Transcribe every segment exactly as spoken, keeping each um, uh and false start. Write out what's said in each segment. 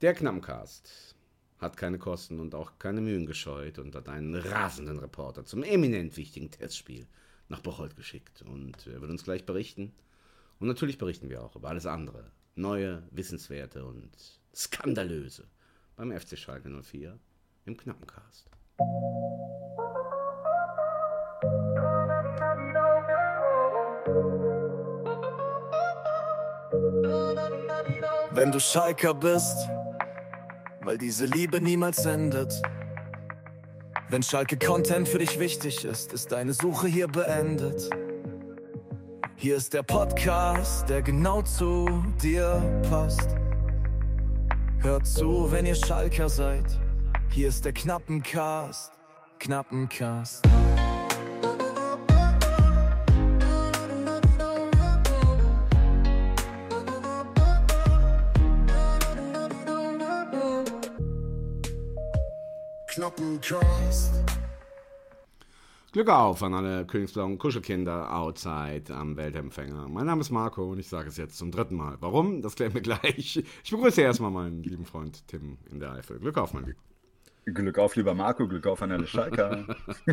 Der Knappencast hat keine Kosten und auch keine Mühen gescheut und hat einen rasenden Reporter zum eminent wichtigen Testspiel nach Bocholt geschickt. Und er wird uns gleich berichten. Und natürlich berichten wir auch über alles andere. Neue, wissenswerte und skandalöse beim F C Schalke null vier im Knappencast. Wenn du Schalker bist, weil diese Liebe niemals endet. Wenn Schalke-Content für dich wichtig ist, ist deine Suche hier beendet. Hier ist der Podcast, der genau zu dir passt. Hört zu, wenn ihr Schalker seid. Hier ist der Knappencast, Knappencast. Knappencast. Glück auf an alle königsblauen Kuschelkinder outside am Weltempfänger. Mein Name ist Marco und ich sage es jetzt zum dritten Mal. Warum? Das klären wir gleich. Ich begrüße erstmal meinen lieben Freund Tim in der Eifel. Glück auf, mein Lieber. Glück auf, lieber Marco, Glück auf an alle Schalker.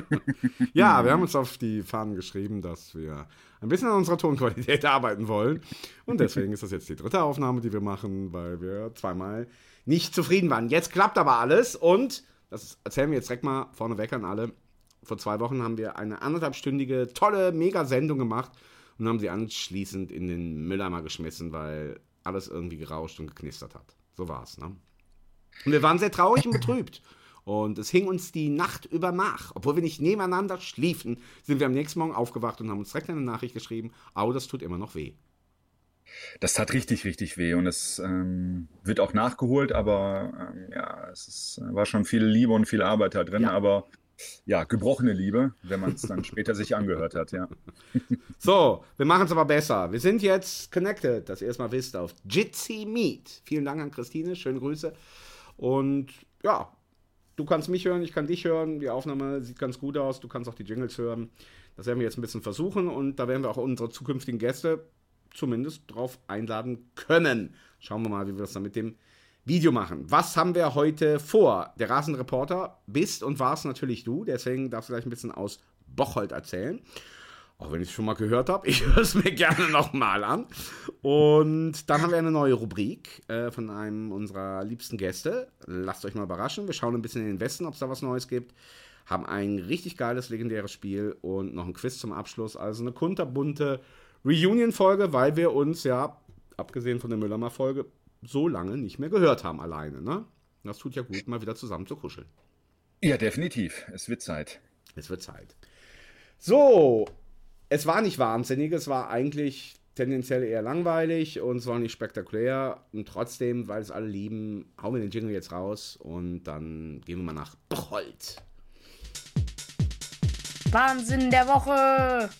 Ja, wir haben uns auf die Fahnen geschrieben, dass wir ein bisschen an unserer Tonqualität arbeiten wollen. Und deswegen ist das jetzt die dritte Aufnahme, die wir machen, weil wir zweimal nicht zufrieden waren. Jetzt klappt aber alles und das erzählen wir jetzt direkt mal vorneweg an alle. Vor zwei Wochen haben wir eine anderthalbstündige, tolle Mega-Sendung gemacht und haben sie anschließend in den Mülleimer geschmissen, weil alles irgendwie gerauscht und geknistert hat. So war's, ne? Und wir waren sehr traurig und betrübt. Und es hing uns die Nacht über nach. Obwohl wir nicht nebeneinander schliefen, sind wir am nächsten Morgen aufgewacht und haben uns direkt eine Nachricht geschrieben, au, das tut immer noch weh. Das tat richtig, richtig weh und es ähm, wird auch nachgeholt, aber ähm, ja, es ist, war schon viel Liebe und viel Arbeit da drin, ja. aber ja, gebrochene Liebe, wenn man es dann später sich angehört hat, ja. So, wir machen es aber besser. Wir sind jetzt connected, dass ihr erstmal wisst, auf Jitsi Meet. Vielen Dank an Christine, schöne Grüße. Und ja, du kannst mich hören, ich kann dich hören. Die Aufnahme sieht ganz gut aus, du kannst auch die Jingles hören. Das werden wir jetzt ein bisschen versuchen und da werden wir auch unsere zukünftigen Gäste zumindest drauf einladen können. Schauen wir mal, wie wir das dann mit dem Video machen. Was haben wir heute vor? Der Rasenreporter bist und warst natürlich du, deswegen darfst du gleich ein bisschen aus Bocholt erzählen. Auch wenn ich es schon mal gehört habe, ich höre es mir gerne nochmal an. Und dann haben wir eine neue Rubrik äh, von einem unserer liebsten Gäste. Lasst euch mal überraschen. Wir schauen ein bisschen in den Westen, ob es da was Neues gibt. Haben ein richtig geiles, legendäres Spiel und noch ein Quiz zum Abschluss. Also eine kunterbunte Reunion-Folge, weil wir uns ja, abgesehen von der Müllermer-Folge, so lange nicht mehr gehört haben alleine, ne? Das tut ja gut, mal wieder zusammen zu kuscheln. Ja, definitiv. Es wird Zeit. Es wird Zeit. So, es war nicht wahnsinnig, es war eigentlich tendenziell eher langweilig und es war nicht spektakulär. Und trotzdem, weil es alle lieben, hauen wir den Jingle jetzt raus und dann gehen wir mal nach Bocholt. Wahnsinn der Woche!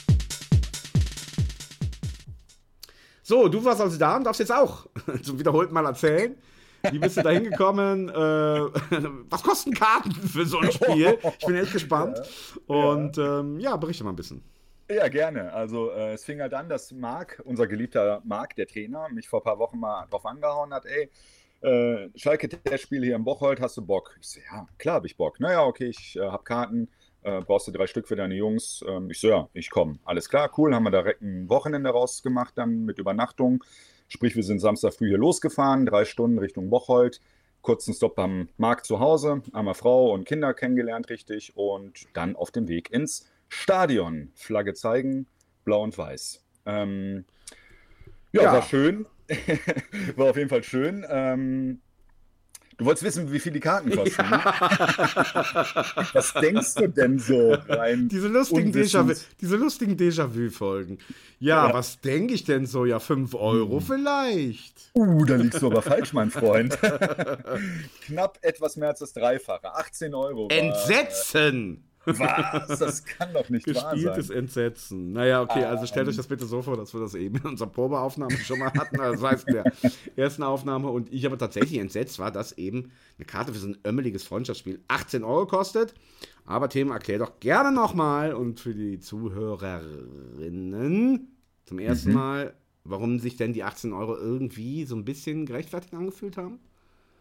So, du warst also da und darfst jetzt auch zum wiederholten Mal erzählen. Wie bist du da hingekommen? Äh, was kosten Karten für so ein Spiel? Ich bin echt gespannt. Ja, und ja. Ähm, ja, berichte mal ein bisschen. Ja, gerne. Also äh, es fing halt an, dass Marc, unser geliebter Marc, der Trainer, mich vor ein paar Wochen mal drauf angehauen hat, ey, äh, Schalke-Testspiel hier in Bocholt, hast du Bock? Ich so, ja, klar habe ich Bock. Naja, okay, ich äh, habe Karten. Äh, brauchst du drei Stück für deine Jungs? Ähm, ich so, ja, ich komme. Alles klar, cool. Haben wir direkt ein Wochenende rausgemacht, dann mit Übernachtung. Sprich, wir sind Samstag früh hier losgefahren, drei Stunden Richtung Bocholt. Kurzen Stopp am Markt zu Hause, einmal Frau und Kinder kennengelernt richtig und dann auf dem Weg ins Stadion. Flagge zeigen, blau und weiß. Ähm, ja, ja, war schön. War auf jeden Fall schön. Ähm, Du wolltest wissen, wie viel die Karten kosten. Ja. Was denkst du denn so rein? Diese lustigen Déjà-vu, diese lustigen Déjà-vu-Folgen. Ja, ja, was denke ich denn so? Ja, fünf Euro hm. vielleicht. Uh, da liegst du aber falsch, mein Freund. Knapp etwas mehr als das Dreifache. achtzehn Euro. War, Entsetzen! Was? Das kann doch nicht wahr sein. Gespieltes Entsetzen. Naja, okay, also stellt euch das bitte so vor, dass wir das eben in unserer Probeaufnahme schon mal hatten. Also das heißt, in der ersten Aufnahme. Und ich aber tatsächlich entsetzt war, dass eben eine Karte für so ein ömmeliges Freundschaftsspiel achtzehn Euro kostet. Aber Tim, erklär doch gerne nochmal und für die Zuhörerinnen zum ersten mhm. Mal, warum sich denn die achtzehn Euro irgendwie so ein bisschen gerechtfertigt angefühlt haben?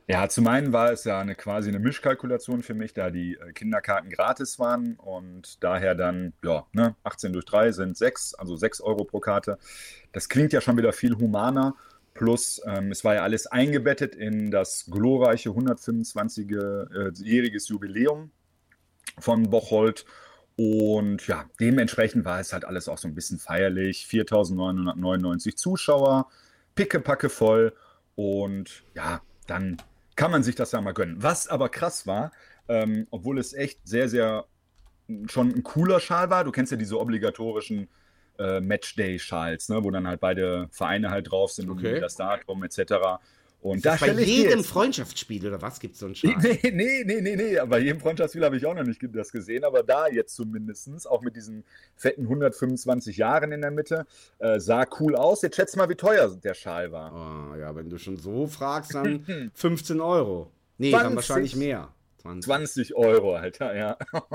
Ja, zum einen war es ja eine quasi eine Mischkalkulation für mich, da die äh, Kinderkarten gratis waren und daher dann, ja, ne, achtzehn durch drei sind sechs, also sechs Euro pro Karte. Das klingt ja schon wieder viel humaner. Plus, ähm, es war ja alles eingebettet in das glorreiche hundertfünfundzwanzigjähriges Jubiläum von Bocholt. Und ja, dementsprechend war es halt alles auch so ein bisschen feierlich. viertausendneunhundertneunundneunzig Zuschauer, pickepacke voll. Und ja, dann kann man sich das ja mal gönnen. Was aber krass war, ähm, obwohl es echt sehr, sehr schon ein cooler Schal war. Du kennst ja diese obligatorischen äh, Matchday-Schals, ne, wo dann halt beide Vereine halt drauf sind Okay. und das Datum et cetera. Und Ist da das bei stelle ich dir jedem jetzt- Freundschaftsspiel oder was gibt es so einen Schal? Nee, nee, nee, nee, nee. Bei jedem Freundschaftsspiel habe ich auch noch nicht das gesehen, aber da jetzt zumindest, auch mit diesen fetten hundertfünfundzwanzig Jahren in der Mitte, äh, sah cool aus. Jetzt schätz mal, wie teuer der Schal war. Oh, ja, wenn du schon so fragst, dann fünfzehn Euro. Nee, dann zwanzig. wahrscheinlich mehr. zwanzig. zwanzig Euro, Alter, ja.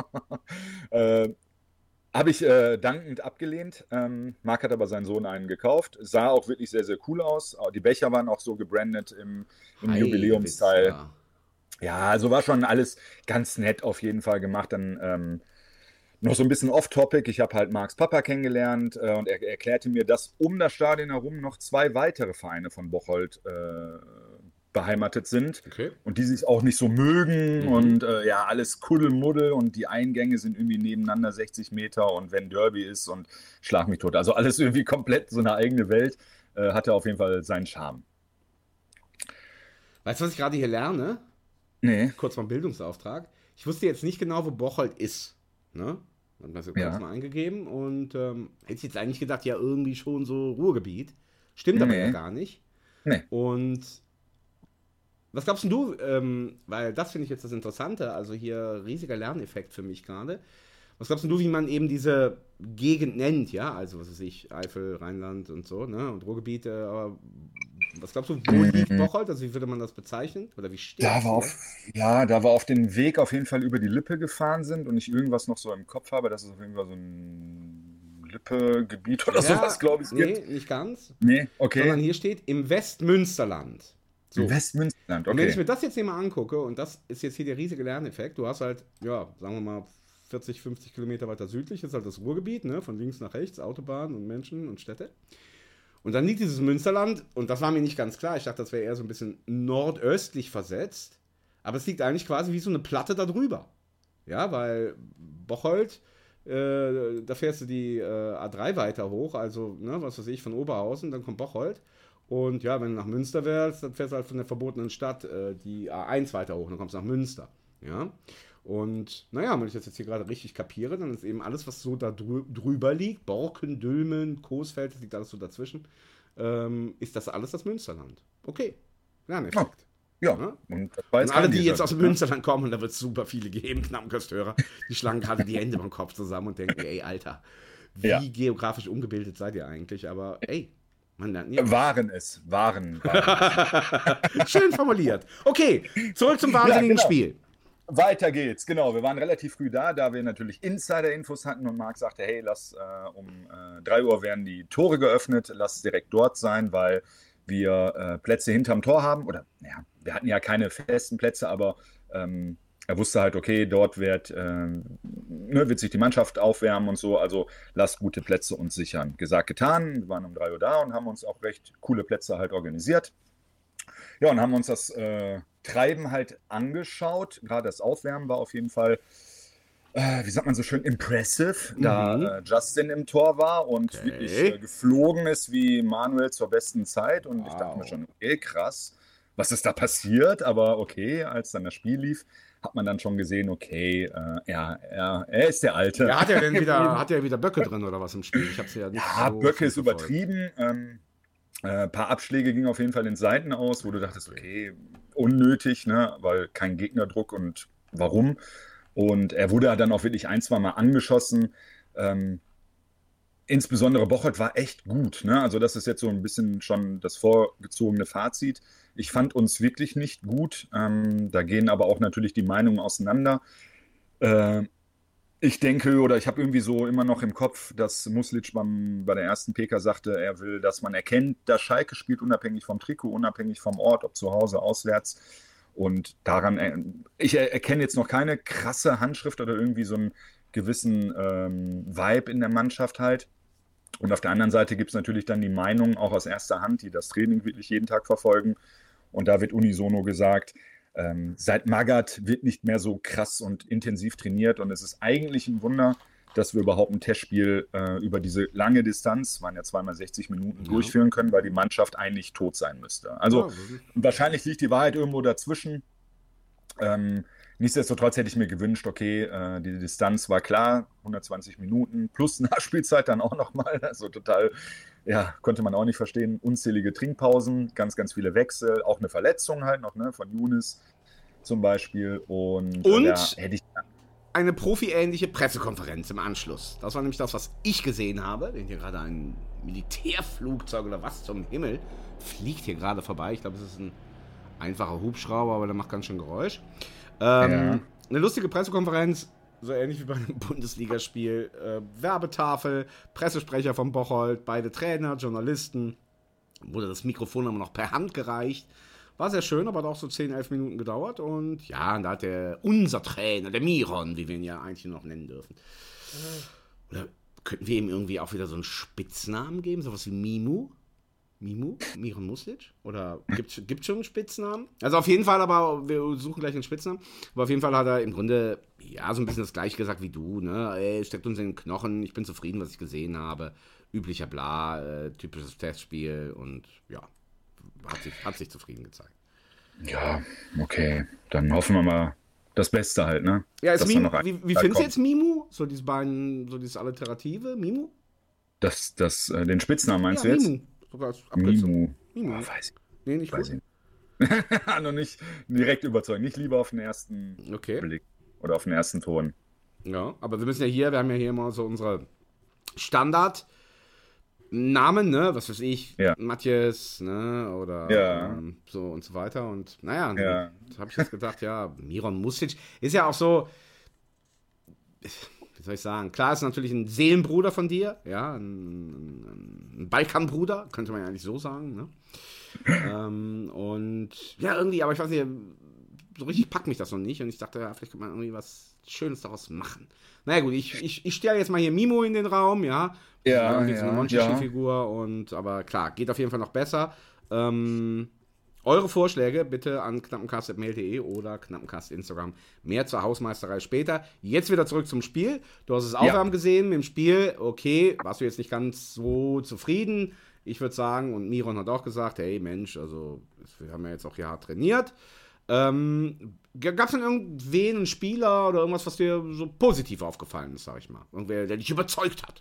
äh, Habe ich äh, dankend abgelehnt. Ähm, Marc hat aber seinen Sohn einen gekauft. Sah auch wirklich sehr, sehr cool aus. Die Becher waren auch so gebrandet im, im Ei, Jubiläumsteil. Witz, Ja, also war schon alles ganz nett auf jeden Fall gemacht. Dann ähm, noch so ein bisschen off-topic. Ich habe halt Marcs Papa kennengelernt äh, und er erklärte mir, dass um das Stadion herum noch zwei weitere Vereine von Bocholt äh, beheimatet sind. Okay. Und die sich auch nicht so mögen Mhm. und äh, ja, alles Kuddelmuddel und die Eingänge sind irgendwie nebeneinander sechzig Meter und wenn Derby ist und schlag mich tot. Also alles irgendwie komplett so eine eigene Welt. Äh, hatte auf jeden Fall seinen Charme. Weißt du, was ich gerade hier lerne? Nee. Kurz mal einen Bildungsauftrag. Ich wusste jetzt nicht genau, wo Bocholt ist. Ne? Hat man so kurz Ja. mal eingegeben und ähm, hätte ich jetzt eigentlich gedacht, ja, irgendwie schon so Ruhrgebiet. Stimmt aber Nee. ja gar nicht. Nee. Und was glaubst denn du, ähm, weil das finde ich jetzt das Interessante, also hier riesiger Lerneffekt für mich gerade. Was glaubst denn du, wie man eben diese Gegend nennt, ja? Also, was weiß ich, Eifel, Rheinland und so, ne? Und Ruhrgebiet, äh, aber was glaubst du, wo liegt Bocholt? Also, wie würde man das bezeichnen? Oder wie steht Da es war hier? auf, ja, da wir auf den Weg auf jeden Fall über die Lippe gefahren sind und ich irgendwas noch so im Kopf habe, dass es auf jeden Fall so ein Lippe-Gebiet oder sowas, glaube ich, es nee, gibt. nicht ganz. Nee, Sondern okay. hier steht im Westmünsterland. So. Im Westmünsterland, Und wenn ich mir okay. das jetzt hier mal angucke, und das ist jetzt hier der riesige Lerneffekt, du hast halt, ja, sagen wir mal, vierzig, fünfzig Kilometer weiter südlich ist halt das Ruhrgebiet, ne, von links nach rechts, Autobahn und Menschen und Städte. Und dann liegt dieses Münsterland, und das war mir nicht ganz klar, ich dachte, das wäre eher so ein bisschen nordöstlich versetzt, aber es liegt eigentlich quasi wie so eine Platte da drüber. Ja, weil Bocholt, äh, da fährst du die äh, A drei weiter hoch, also, ne, was weiß ich, von Oberhausen, dann kommt Bocholt. Und ja, wenn du nach Münster wärst, dann fährst du halt von der verbotenen Stadt äh, die A eins weiter hoch, dann kommst du nach Münster. Ja. Und naja, wenn ich das jetzt hier gerade richtig kapiere, dann ist eben alles, was so da drü drüber liegt, Borken, Dülmen, Coesfeld, das liegt alles so dazwischen, ähm, ist das alles das Münsterland. Okay, Lerneffekt. Ja, Ja. und das war Und jetzt alle, kein die jetzt Déjà-vu, aus dem ne? Münsterland kommen, und da wird es super viele geben, Knappenkösthörer, die schlagen gerade die Hände beim Kopf zusammen und denken, ey, Alter, wie Ja. geografisch ungebildet seid ihr eigentlich? Aber ey, man lernt nie. Waren es, waren. waren. Schön formuliert. Okay, zurück zum wahnsinnigen genau. Spiel. Weiter geht's, genau. Wir waren relativ früh da, da wir natürlich Insider-Infos hatten und Marc sagte, hey, lass äh, um äh, drei Uhr werden die Tore geöffnet, lass direkt dort sein, weil wir äh, Plätze hinterm Tor haben. Oder, ja, wir hatten ja keine festen Plätze, aber ähm, er wusste halt, okay, dort wird, äh, ne, wird sich die Mannschaft aufwärmen und so, also lasst gute Plätze uns sichern. Gesagt, getan, wir waren um drei Uhr da und haben uns auch recht coole Plätze halt organisiert. Ja, und haben uns das äh, Treiben halt angeschaut. Gerade das Aufwärmen war auf jeden Fall, äh, wie sagt man so schön, impressive, Mhm. da äh, Justin im Tor war und Okay. wirklich äh, geflogen ist wie Manuel zur besten Zeit. Und ich dachte mir Wow. schon, okay, krass, was ist da passiert? Aber okay, als dann das Spiel lief, hat man dann schon gesehen, okay, äh, ja, er, er ist der Alte. Ja, hat er denn wieder, hat er wieder Böcke drin oder was im Spiel? Ich hab's ja nicht Ja, so Böcke viel ist verfolgt. übertrieben. Ähm, äh, ein paar Abschläge gingen auf jeden Fall in Seiten aus, wo du dachtest, okay, unnötig, ne, weil kein Gegnerdruck und warum. Und er wurde dann auch wirklich ein, zwei Mal angeschossen. Ähm, insbesondere Bocholt war echt gut, ne? Also das ist jetzt so ein bisschen schon das vorgezogene Fazit. Ich fand uns wirklich nicht gut. Ähm, da gehen aber auch natürlich die Meinungen auseinander. Äh, ich denke, oder ich habe irgendwie so immer noch im Kopf, dass Muslic beim, bei der ersten P K sagte, er will, dass man erkennt, dass Schalke spielt, unabhängig vom Trikot, unabhängig vom Ort, ob zu Hause, auswärts. Und daran, äh, ich er, erkenne jetzt noch keine krasse Handschrift oder irgendwie so einen gewissen ähm, Vibe in der Mannschaft halt. Und auf der anderen Seite gibt es natürlich dann die Meinungen auch aus erster Hand, die das Training wirklich jeden Tag verfolgen. Und da wird unisono gesagt, ähm, seit Magath wird nicht mehr so krass und intensiv trainiert. Und es ist eigentlich ein Wunder, dass wir überhaupt ein Testspiel äh, über diese lange Distanz, waren ja zweimal sechzig Minuten, ja. durchführen können, weil die Mannschaft eigentlich tot sein müsste. Also ja, wahrscheinlich liegt die Wahrheit irgendwo dazwischen. Ähm, nichtsdestotrotz hätte ich mir gewünscht, okay, äh, die Distanz war klar, hundertzwanzig Minuten plus Nachspielzeit dann auch nochmal. Also total, ja, konnte man auch nicht verstehen. Unzählige Trinkpausen, ganz, ganz viele Wechsel, auch eine Verletzung halt noch, ne, von Younes zum Beispiel. Und, Und? Äh, da hätte ich eine profi-ähnliche Pressekonferenz im Anschluss. Das war nämlich das, was ich gesehen habe. Denn hier gerade ein Militärflugzeug oder was zum Himmel fliegt hier gerade vorbei. Ich glaube, es ist ein einfacher Hubschrauber, aber der macht ganz schön Geräusch. Ähm, ja. Eine lustige Pressekonferenz, so ähnlich wie bei einem Bundesligaspiel. Äh, Werbetafel, Pressesprecher von Bocholt, beide Trainer, Journalisten. Wurde das Mikrofon immer noch per Hand gereicht. War sehr schön, aber hat auch so zehn, elf Minuten gedauert. Und ja, da hat der, unser Trainer, der Miron, wie wir ihn ja eigentlich noch nennen dürfen. Oder könnten wir ihm irgendwie auch wieder so einen Spitznamen geben? Sowas wie Mimu? Mimu? Miron Muslic? Oder gibt es schon einen Spitznamen? Also auf jeden Fall, aber wir suchen gleich einen Spitznamen. Aber auf jeden Fall hat er im Grunde, ja, so ein bisschen das Gleiche gesagt wie du. Ne? Ey, steckt uns in den Knochen, ich bin zufrieden, was ich gesehen habe. Üblicher Bla, äh, typisches Testspiel und ja. Hat sich, hat sich zufrieden gezeigt. Ja, okay. Dann hoffen wir mal das Beste halt, ne? Ja, ist Mimu, wie, wie findest du jetzt Mimu? So dieses beiden, so dieses Alliterative, Mimu? Das, das, äh, den Spitznamen meinst ja, du jetzt? Mimu. Sogar als Abkürzung. Mimu. Mimu. Oh, weiß ich. Nee, nicht weiß gut. Ich. Noch nicht direkt überzeugen. Nicht lieber auf den ersten okay. Blick oder auf den ersten Ton. Ja, aber wir müssen ja hier, wir haben ja hier immer so unsere Standard- Namen, ne, was weiß ich, ja. Matthias, ne, oder ja. ähm, so und so weiter und naja, ja. da habe ich jetzt gedacht, ja, Miron Muslic ist ja auch so, wie soll ich sagen, klar ist natürlich ein Seelenbruder von dir, ja, ein, ein Balkanbruder, könnte man ja eigentlich so sagen, ne, ähm, und ja, irgendwie, aber ich weiß nicht, so richtig packt mich das noch nicht und ich dachte, ja, vielleicht könnte man irgendwie was Schönes daraus machen. Naja gut, ich, ich, ich stelle jetzt mal hier Mimo in den Raum, ja. Ja, ja, ja, eine Monchichi-Figur ja. und aber klar, geht auf jeden Fall noch besser. Ähm, eure Vorschläge bitte an knappencast at mail punkt de oder knappencast Instagram. Mehr zur Hausmeisterei später. Jetzt wieder zurück zum Spiel. Du hast es Aufwärmen ja. gesehen mit dem Spiel. Okay, warst du jetzt nicht ganz so zufrieden. Ich würde sagen, und Miron hat auch gesagt, hey Mensch, also wir haben ja jetzt auch hier hart trainiert. Ähm, Gab es denn irgendwen, einen Spieler oder irgendwas, was dir so positiv aufgefallen ist, sag ich mal? Irgendwer, der dich überzeugt hat?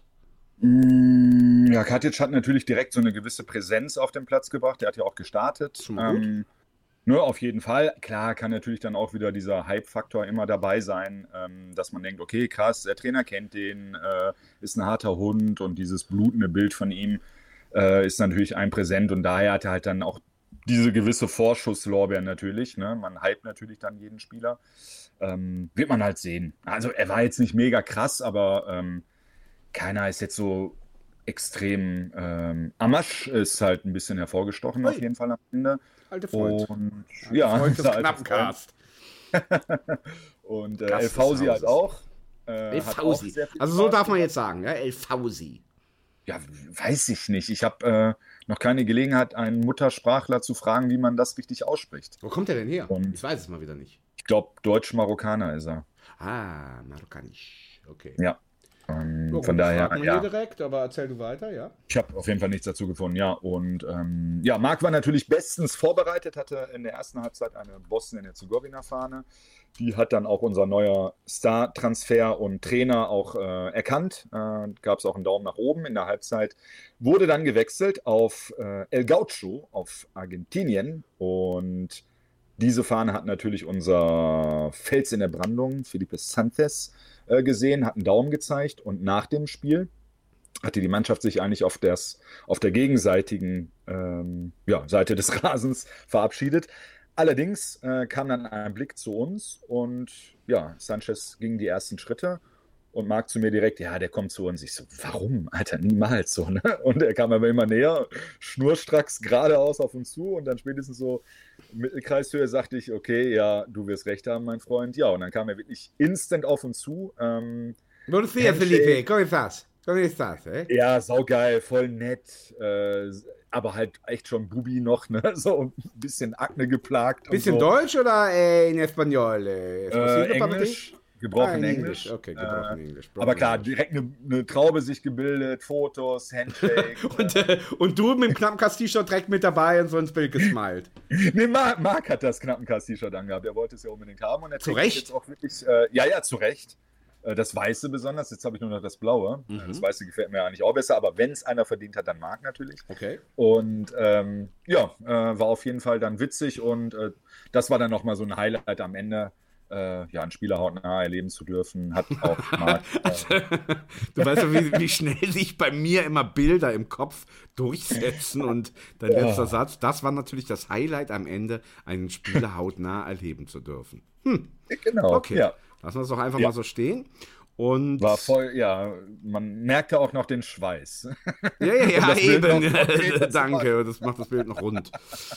Ja, Katic hat natürlich direkt so eine gewisse Präsenz auf den Platz gebracht. Der hat ja auch gestartet. Ähm, ne, auf jeden Fall. Klar kann natürlich dann auch wieder dieser Hype-Faktor immer dabei sein, ähm, dass man denkt, okay, krass, der Trainer kennt den, äh, ist ein harter Hund und dieses blutende Bild von ihm äh, ist natürlich ein präsent und daher hat er halt dann auch diese gewisse Vorschusslorbeer natürlich. Ne? Man hypt natürlich dann jeden Spieler. Ähm, wird man halt sehen. Also er war jetzt nicht mega krass, aber ähm, keiner ist jetzt so extrem. Ähm, Amasch ist halt ein bisschen hervorgestochen, Ui. auf jeden Fall am Ende. Alte Freund. Und, alte ja, Freund des Knappencast. Und äh, El Fauzi halt auch. Äh, El Fauzi. Also so darf man jetzt sagen, ja? El Fauzi. Ja, weiß ich nicht. Ich habe äh, noch keine Gelegenheit, einen Muttersprachler zu fragen, wie man das richtig ausspricht. Wo kommt er denn her? Und ich weiß es mal wieder nicht. Ich glaube, Deutsch-Marokkaner ist er. Ah, marokkanisch. Okay. Ja. Ähm, ja, von daher, ja. direkt, aber erzähl du weiter, ja. Ich habe auf jeden Fall nichts dazu gefunden, ja. Und ähm, ja, Marc war natürlich bestens vorbereitet, hatte in der ersten Halbzeit eine Bosnien-Herzegowina-Fahne. Die hat dann auch unser neuer Star-Transfer und Trainer auch äh, erkannt. Äh, Gab es auch einen Daumen nach oben. In der Halbzeit wurde dann gewechselt auf äh, El Gaucho, auf Argentinien. Und diese Fahne hat natürlich unser Fels in der Brandung, Felipe Santos, äh, gesehen, hat einen Daumen gezeigt. Und nach dem Spiel hatte die Mannschaft sich eigentlich auf, das, auf der gegenseitigen ähm, ja, Seite des Rasens verabschiedet. Allerdings äh, kam dann ein Blick zu uns und ja, Sanchez ging die ersten Schritte Und Marc zu mir direkt, ja, der kommt zu uns. Ich so, warum? Alter, niemals so, ne? Und er kam aber immer näher, schnurstracks geradeaus auf uns zu und dann spätestens so Mittelkreishöhe sagte ich, okay, ja, du wirst recht haben, mein Freund. Ja, und dann kam er wirklich instant auf uns zu. Ähm, Buenos dias, Felipe, ¿cómo estás? ¿Cómo estás, eh? Ja, saugeil, voll nett, äh, aber halt echt schon Bubi noch, ne? So ein bisschen Akne geplagt. Bisschen und so. Deutsch oder äh, in Español? Eh? Äh, Englisch, gebrochen Ah, Englisch. Okay, gebrochen äh, Englisch. Aber klar, Englisch. direkt eine, eine Traube sich gebildet, Fotos, Handshake. Und, äh, und du mit dem Knappenkast-T-Shirt direkt mit dabei und so ins Bild gesmiled. Nee, Marc, Marc hat das Knappenkast-T-Shirt angehabt. Er wollte es ja unbedingt haben. Und er Zu trägt es Recht? jetzt auch wirklich, äh, ja, ja, zu Recht. Äh, Das Weiße besonders. Jetzt habe ich nur noch das Blaue. Mhm. Das Weiße gefällt mir eigentlich auch besser. Aber wenn es einer verdient hat, dann Marc natürlich. Okay. Und ähm, ja, äh, war auf jeden Fall dann witzig. Und äh, das war dann nochmal so ein Highlight am Ende. Äh, ja, einen Spieler hautnah erleben zu dürfen. Hat auch Marc. Äh, Du weißt ja, wie, wie schnell sich bei mir immer Bilder im Kopf durchsetzen und dein letzter Satz, das war natürlich das Highlight am Ende, einen Spieler hautnah erleben zu dürfen. Hm, genau. okay. Ja. Lassen wir es doch einfach Ja. mal so stehen. Und War voll, ja, man merkte auch noch den Schweiß. ja, ja, Um ja, das Bild eben. noch konkreter zu Danke, das macht das Bild noch rund.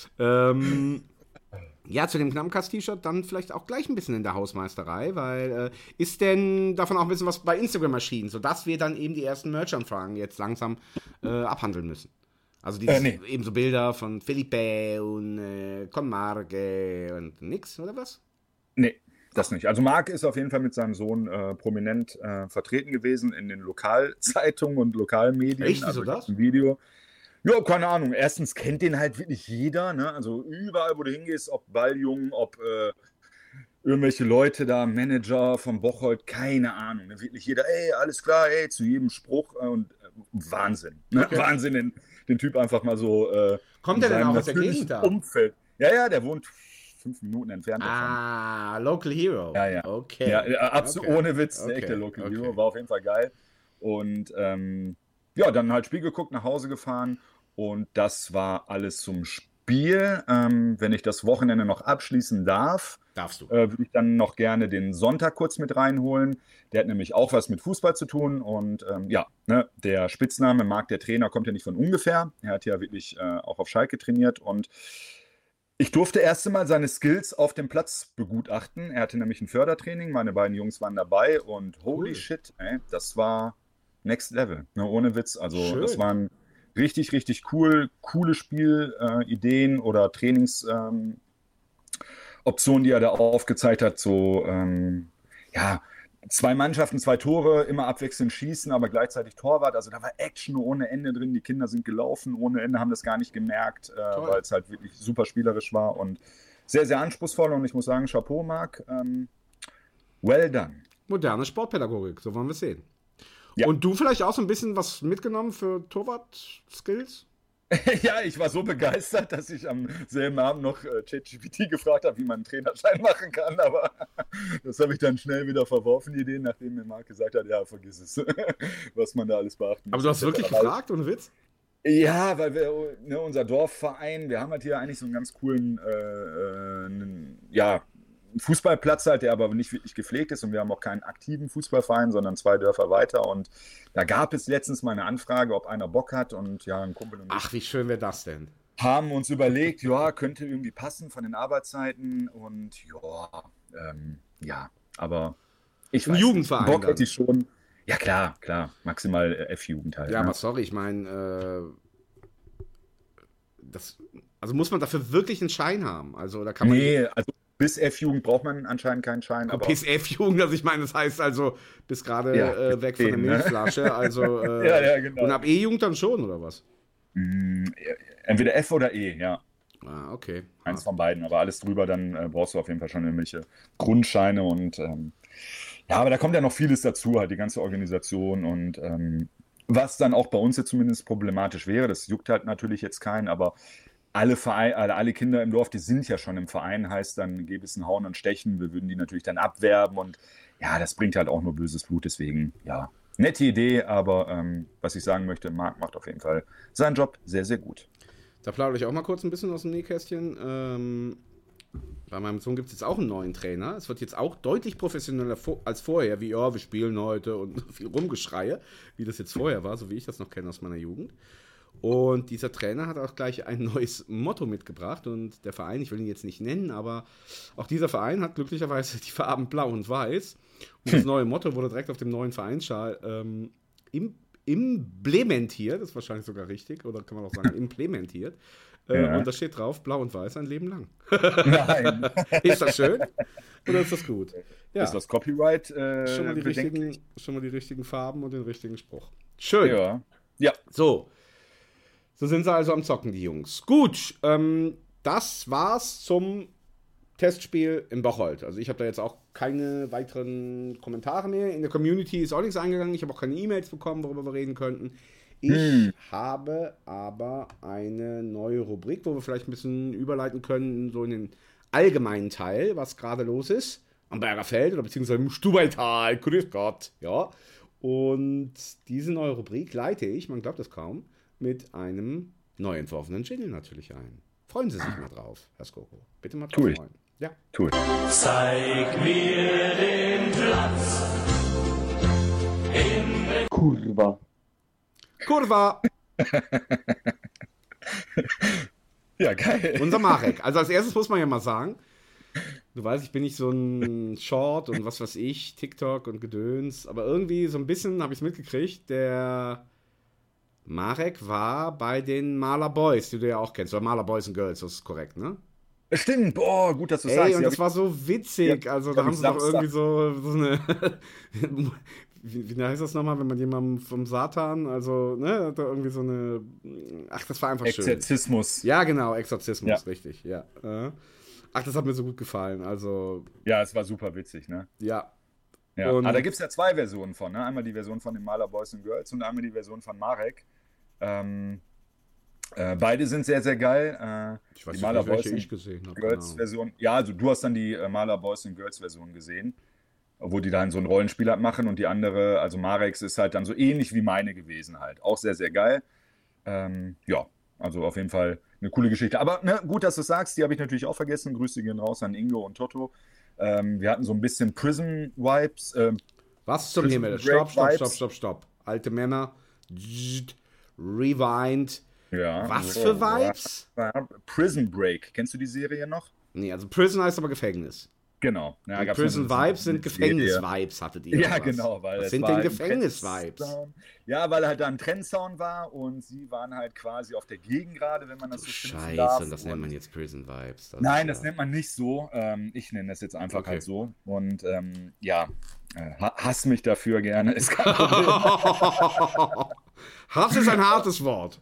ähm, ja, zu dem Knappenkast-T-Shirt dann vielleicht auch gleich ein bisschen in der Hausmeisterei, weil äh, ist denn davon auch ein bisschen was bei Instagram erschienen, sodass wir dann eben die ersten Merch-Anfragen jetzt langsam äh, abhandeln müssen. Also dieses, Äh, nee. eben so Bilder von Felipe und äh, Con Marque und nix, oder was? Nee, das nicht. Also Marc ist auf jeden Fall mit seinem Sohn äh, prominent äh, vertreten gewesen in den Lokalzeitungen und Lokalmedien. Echt? Wieso Also ich hab das? ein Video. Ja, keine Ahnung. Erstens kennt den halt wirklich jeder. Ne? Also überall, wo du hingehst, ob Balljungen, ob äh, irgendwelche Leute da, Manager von Bocholt, keine Ahnung. Ne? Wirklich jeder, ey, alles klar, ey, zu jedem Spruch. Äh, und äh, Wahnsinn. Ne? Okay. Wahnsinn, den, den Typ einfach mal so äh, Kommt in der denn seinem auch aus der natürlichen Gegend da? Umfeld. Ja, ja, der wohnt fünf Minuten entfernt davon. Ah, Local Hero. Ja, ja. Okay. Ja, ja, absolut Okay. ohne Witz, Okay, der echte Local okay. Hero, war auf jeden Fall geil. Und ähm, ja, dann halt Spiel geguckt, nach Hause gefahren und das war alles zum Spiel. Ähm, wenn ich das Wochenende noch abschließen darf, Darfst du. äh, würde ich dann noch gerne den Sonntag kurz mit reinholen. Der hat nämlich auch was mit Fußball zu tun und ähm, ja, ne, der Spitzname Marc der Trainer kommt ja nicht von ungefähr. Er hat ja wirklich äh, auch auf Schalke trainiert und ich durfte erst einmal seine Skills auf dem Platz begutachten. Er hatte nämlich ein Fördertraining, meine beiden Jungs waren dabei und holy Cool. shit, ey, das war next level, ne, ohne Witz. Also Schön. das waren richtig, richtig cool, coole Spielideen äh, Ideen oder Trainingsoptionen, ähm, Optionen, die er da aufgezeigt hat. So, ähm, ja, zwei Mannschaften, zwei Tore, immer abwechselnd schießen, aber gleichzeitig Torwart. Also da war Action ohne Ende drin. Die Kinder sind gelaufen ohne Ende, haben das gar nicht gemerkt, äh, Toll. weil es halt wirklich super spielerisch war und sehr, sehr anspruchsvoll. Und ich muss sagen, Chapeau, Marc. Ähm, well done. Moderne Sportpädagogik, so wollen wir es sehen. Ja. Und du vielleicht auch so ein bisschen was mitgenommen für Torwart-Skills? Ja, ich war so begeistert, dass ich am selben Abend noch äh, ChatGPT gefragt habe, wie man einen Trainerschein machen kann, aber das habe ich dann schnell wieder verworfen, die Idee, nachdem mir Marc gesagt hat, ja, vergiss es, was man da alles beachten Aber muss. du hast wirklich Aber- gefragt, ohne Witz? Ja, weil wir, ne, unser Dorfverein, wir haben halt hier eigentlich so einen ganz coolen, äh, äh, einen, ja, einen Fußballplatz halt, der aber nicht wirklich gepflegt ist und wir haben auch keinen aktiven Fußballverein, sondern zwei Dörfer weiter und da gab es letztens mal eine Anfrage, ob einer Bock hat und ja, ein Kumpel und ich Ach, wie schön wäre das denn? haben uns überlegt, ja, könnte irgendwie passen von den Arbeitszeiten und ja, ähm, ja, aber ich Ein weiß Jugendverein nicht, Bock dann. hätte ich schon. Ja, klar, klar, maximal äh, F-Jugend halt. Ja, ne? aber sorry, ich meine, äh, das, also muss man dafür wirklich einen Schein haben? Also da kann man Nee, also bis F-Jugend braucht man anscheinend keinen Schein, aber P S F-Jugend, also ich meine, das heißt also, bis gerade Ja, äh, weg von der zehn, ne? Milchflasche, also äh, Ja, ja, genau. und ab E-Jugend dann schon, oder was? mh, entweder F oder E, ja, Ah, okay. eins Ah. von beiden, aber alles drüber, dann äh, brauchst du auf jeden Fall schon irgendwelche Grundscheine und ähm, ja, aber da kommt ja noch vieles dazu, halt die ganze Organisation und ähm, was dann auch bei uns jetzt zumindest problematisch wäre, das juckt halt natürlich jetzt keinen, aber alle, Verein, alle, alle Kinder im Dorf, die sind ja schon im Verein, heißt dann, gäbe es ein Hauen und Stechen, wir würden die natürlich dann abwerben und ja, das bringt halt auch nur böses Blut, deswegen, ja, nette Idee, aber ähm, was ich sagen möchte, Marc macht auf jeden Fall seinen Job sehr, sehr gut. Da plaudere ich auch mal kurz ein bisschen aus dem Nähkästchen. Ähm, bei meinem Sohn gibt es jetzt auch einen neuen Trainer. Es wird jetzt auch deutlich professioneller vo- als vorher, wie, ja, wir spielen heute und viel Rumgeschreie, wie das jetzt vorher war, so wie ich das noch kenne aus meiner Jugend. Und dieser Trainer hat auch gleich ein neues Motto mitgebracht und der Verein, ich will ihn jetzt nicht nennen, aber auch dieser Verein hat glücklicherweise die Farben blau und weiß. Und das neue Motto wurde direkt auf dem neuen Vereinsschal ähm, im, implementiert, das ist wahrscheinlich sogar richtig, oder kann man auch sagen implementiert. Äh, Ja. Und da steht drauf, blau und weiß ein Leben lang. Nein. Ist das schön oder ist das gut? Ja, Ist das Copyright äh, schon, mal die bedenklich? richtigen, schon mal die richtigen Farben und den richtigen Spruch. Schön. Ja. Ja. So. So sind sie also am Zocken, die Jungs. Gut, ähm, das war's zum Testspiel in Bocholt. Also ich habe da jetzt auch keine weiteren Kommentare mehr. In der Community ist auch nichts eingegangen. Ich habe auch keine E-Mails bekommen, worüber wir reden könnten. Ich Hm. habe aber eine neue Rubrik, wo wir vielleicht ein bisschen überleiten können, so in den allgemeinen Teil, was gerade los ist. Am Berger Feld oder beziehungsweise im Stubaital. Grüß Gott. Ja. Und diese neue Rubrik leite ich, man glaubt es kaum, mit einem neu entworfenen Jingle natürlich ein. Freuen Sie sich mal drauf, Herr Skoko. Bitte mal drauf Tu ich. freuen. Ja. Tu ich. Zeig mir den Platz. Kurwa. Kurva! Ja, geil. Unser Marek. Also als erstes muss man ja mal sagen, du weißt, ich bin nicht so ein Short und was weiß ich, TikTok und Gedöns, aber irgendwie so ein bisschen habe ich es mitgekriegt, der Marek war bei den Maler Boys, die du ja auch kennst, oder Maler Boys and Girls, das ist korrekt, ne? Stimmt, boah, gut, dass du Ey, sagst. und Ja, das war so witzig, Ja, also hab da ich haben sie doch Samstag. irgendwie so, so eine, wie, wie heißt das nochmal, wenn man jemanden vom Satan, also, ne, da irgendwie so eine, ach, das war einfach schön. Exorzismus. Ja, genau, Exorzismus, Ja. richtig, ja. Äh. Ach, das hat mir so gut gefallen, also, Ja, es war super witzig, ne? ja. Ja. Und- Aber da gibt es ja zwei Versionen von, ne? Einmal die Version von den Maler Boys and Girls und einmal die Version von Marek. Ähm, äh, beide sind sehr, sehr geil. Äh, Ich weiß die nicht, Maler welche Boys and ich gesehen habe. Girls Genau. Version. Ja, also du hast dann die äh, Maler Boys and Girls Version gesehen, wo die dann so ein Rollenspiel halt machen und die andere, also Mareks, ist halt dann so ähnlich wie meine gewesen halt. Auch sehr, sehr geil. Ähm, ja, also auf jeden Fall eine coole Geschichte. Aber ne, gut, dass du es sagst, die habe ich natürlich auch vergessen. Grüße gehen raus an Ingo und Toto. Ähm, wir hatten so ein bisschen Prism-Vibes. Ähm, Was zum Prison Himmel? Break Stopp, stopp, Vibes. stopp, stopp, stopp. Alte Männer. Zzzt, Rewind. ja. Was so, für Vibes? Ja. Prison Break. Kennst du die Serie noch? Nee, also Prison heißt aber Gefängnis. Genau. Ja, Und gab's Prison noch so eine Vibes sind Serie. Gefängnis-Vibes, hattet ihr. Ja, oder was? genau. Weil Was es sind war denn halt ein Gefängnis-Vibes? Trendsound. Ja, weil halt da ein Trendsound war und sie waren halt quasi auf der Gegengrade, wenn man das so schimpfen Scheiße, darf. und das nennt Und- man jetzt Prison Vibes. Das Nein, ist das ja- nennt man nicht so. Ähm, ich nenne das jetzt einfach Okay. halt so. Und ähm, ja, äh, ha- hass mich dafür gerne. Ist kein Problem. Hass ist ein hartes Wort.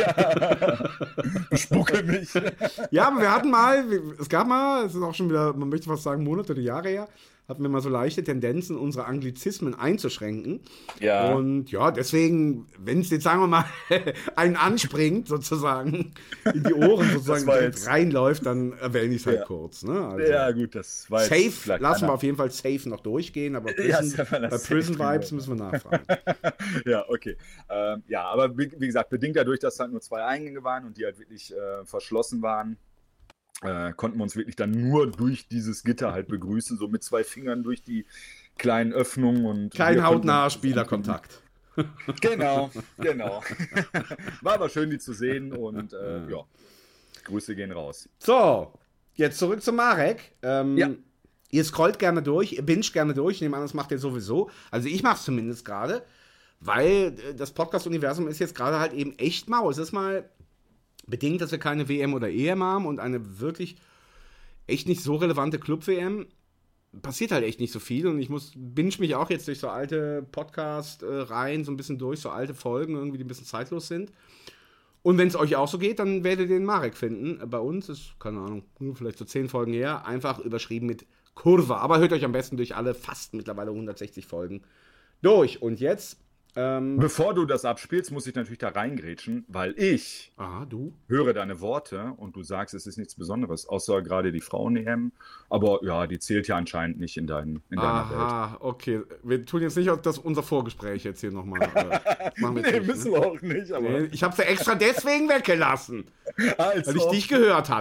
Spucke mich. Ja, aber wir hatten mal, es gab mal, es ist auch schon wieder, man möchte fast sagen, Monate oder Jahre her, hatten wir mal so leichte Tendenzen, unsere Anglizismen einzuschränken. Ja. Und ja, deswegen, wenn es jetzt, sagen wir mal, einen anspringt, sozusagen, in die Ohren sozusagen war direkt jetzt- reinläuft, dann erwähne ich es halt Ja. kurz. Ne? Also, Ja, gut, das war jetzt safe, vielleicht lassen wir einer- auf jeden Fall safe noch durchgehen, aber Ja, Prison, safe, bei das Prison safe Vibes drüber. müssen wir nachfragen. Ja, okay. Ähm, ja, aber wie, wie gesagt, bedingt dadurch, dass halt nur zwei Eingänge waren und die halt wirklich äh, verschlossen waren, äh, konnten wir uns wirklich dann nur durch dieses Gitter halt begrüßen, so mit zwei Fingern durch die kleinen Öffnungen und Kein wir konnten- hautnaher Spielerkontakt. Genau, genau. War aber schön, die zu sehen und äh, ja, Grüße gehen raus. So, jetzt zurück zu Marek. Ähm, Ja. Ihr scrollt gerne durch, ihr binget gerne durch, ich nehme an, das macht ihr sowieso. Also ich mache es zumindest gerade, weil äh, das Podcast-Universum ist jetzt gerade halt eben echt mau. Es ist mal bedingt, dass wir keine W M oder E M haben und eine wirklich echt nicht so relevante Club-W M. Passiert halt echt nicht so viel und ich muss, binge mich auch jetzt durch so alte Podcast-Reihen so ein bisschen durch, so alte Folgen irgendwie, die ein bisschen zeitlos sind. Und wenn es euch auch so geht, dann werdet ihr den Marek finden. Bei uns ist, keine Ahnung, vielleicht so zehn Folgen her, einfach überschrieben mit Kurve. Aber hört euch am besten durch alle fast mittlerweile hundertsechzig Folgen durch. Und jetzt, ähm, Bevor du das abspielst, muss ich natürlich da reingrätschen, weil ich aha, du? höre deine Worte und du sagst, es ist nichts Besonderes, außer gerade die Frauen-E M. Aber ja, die zählt ja anscheinend nicht in, dein, in deiner Welt. Aha, okay. Wir tun jetzt nicht das, unser Vorgespräch jetzt hier nochmal. Äh, machen wir jetzt Nee, nicht, müssen ne? wir auch nicht, aber Nee, ich hab's ja extra deswegen weggelassen, als weil ich ob. dich gehört hatte.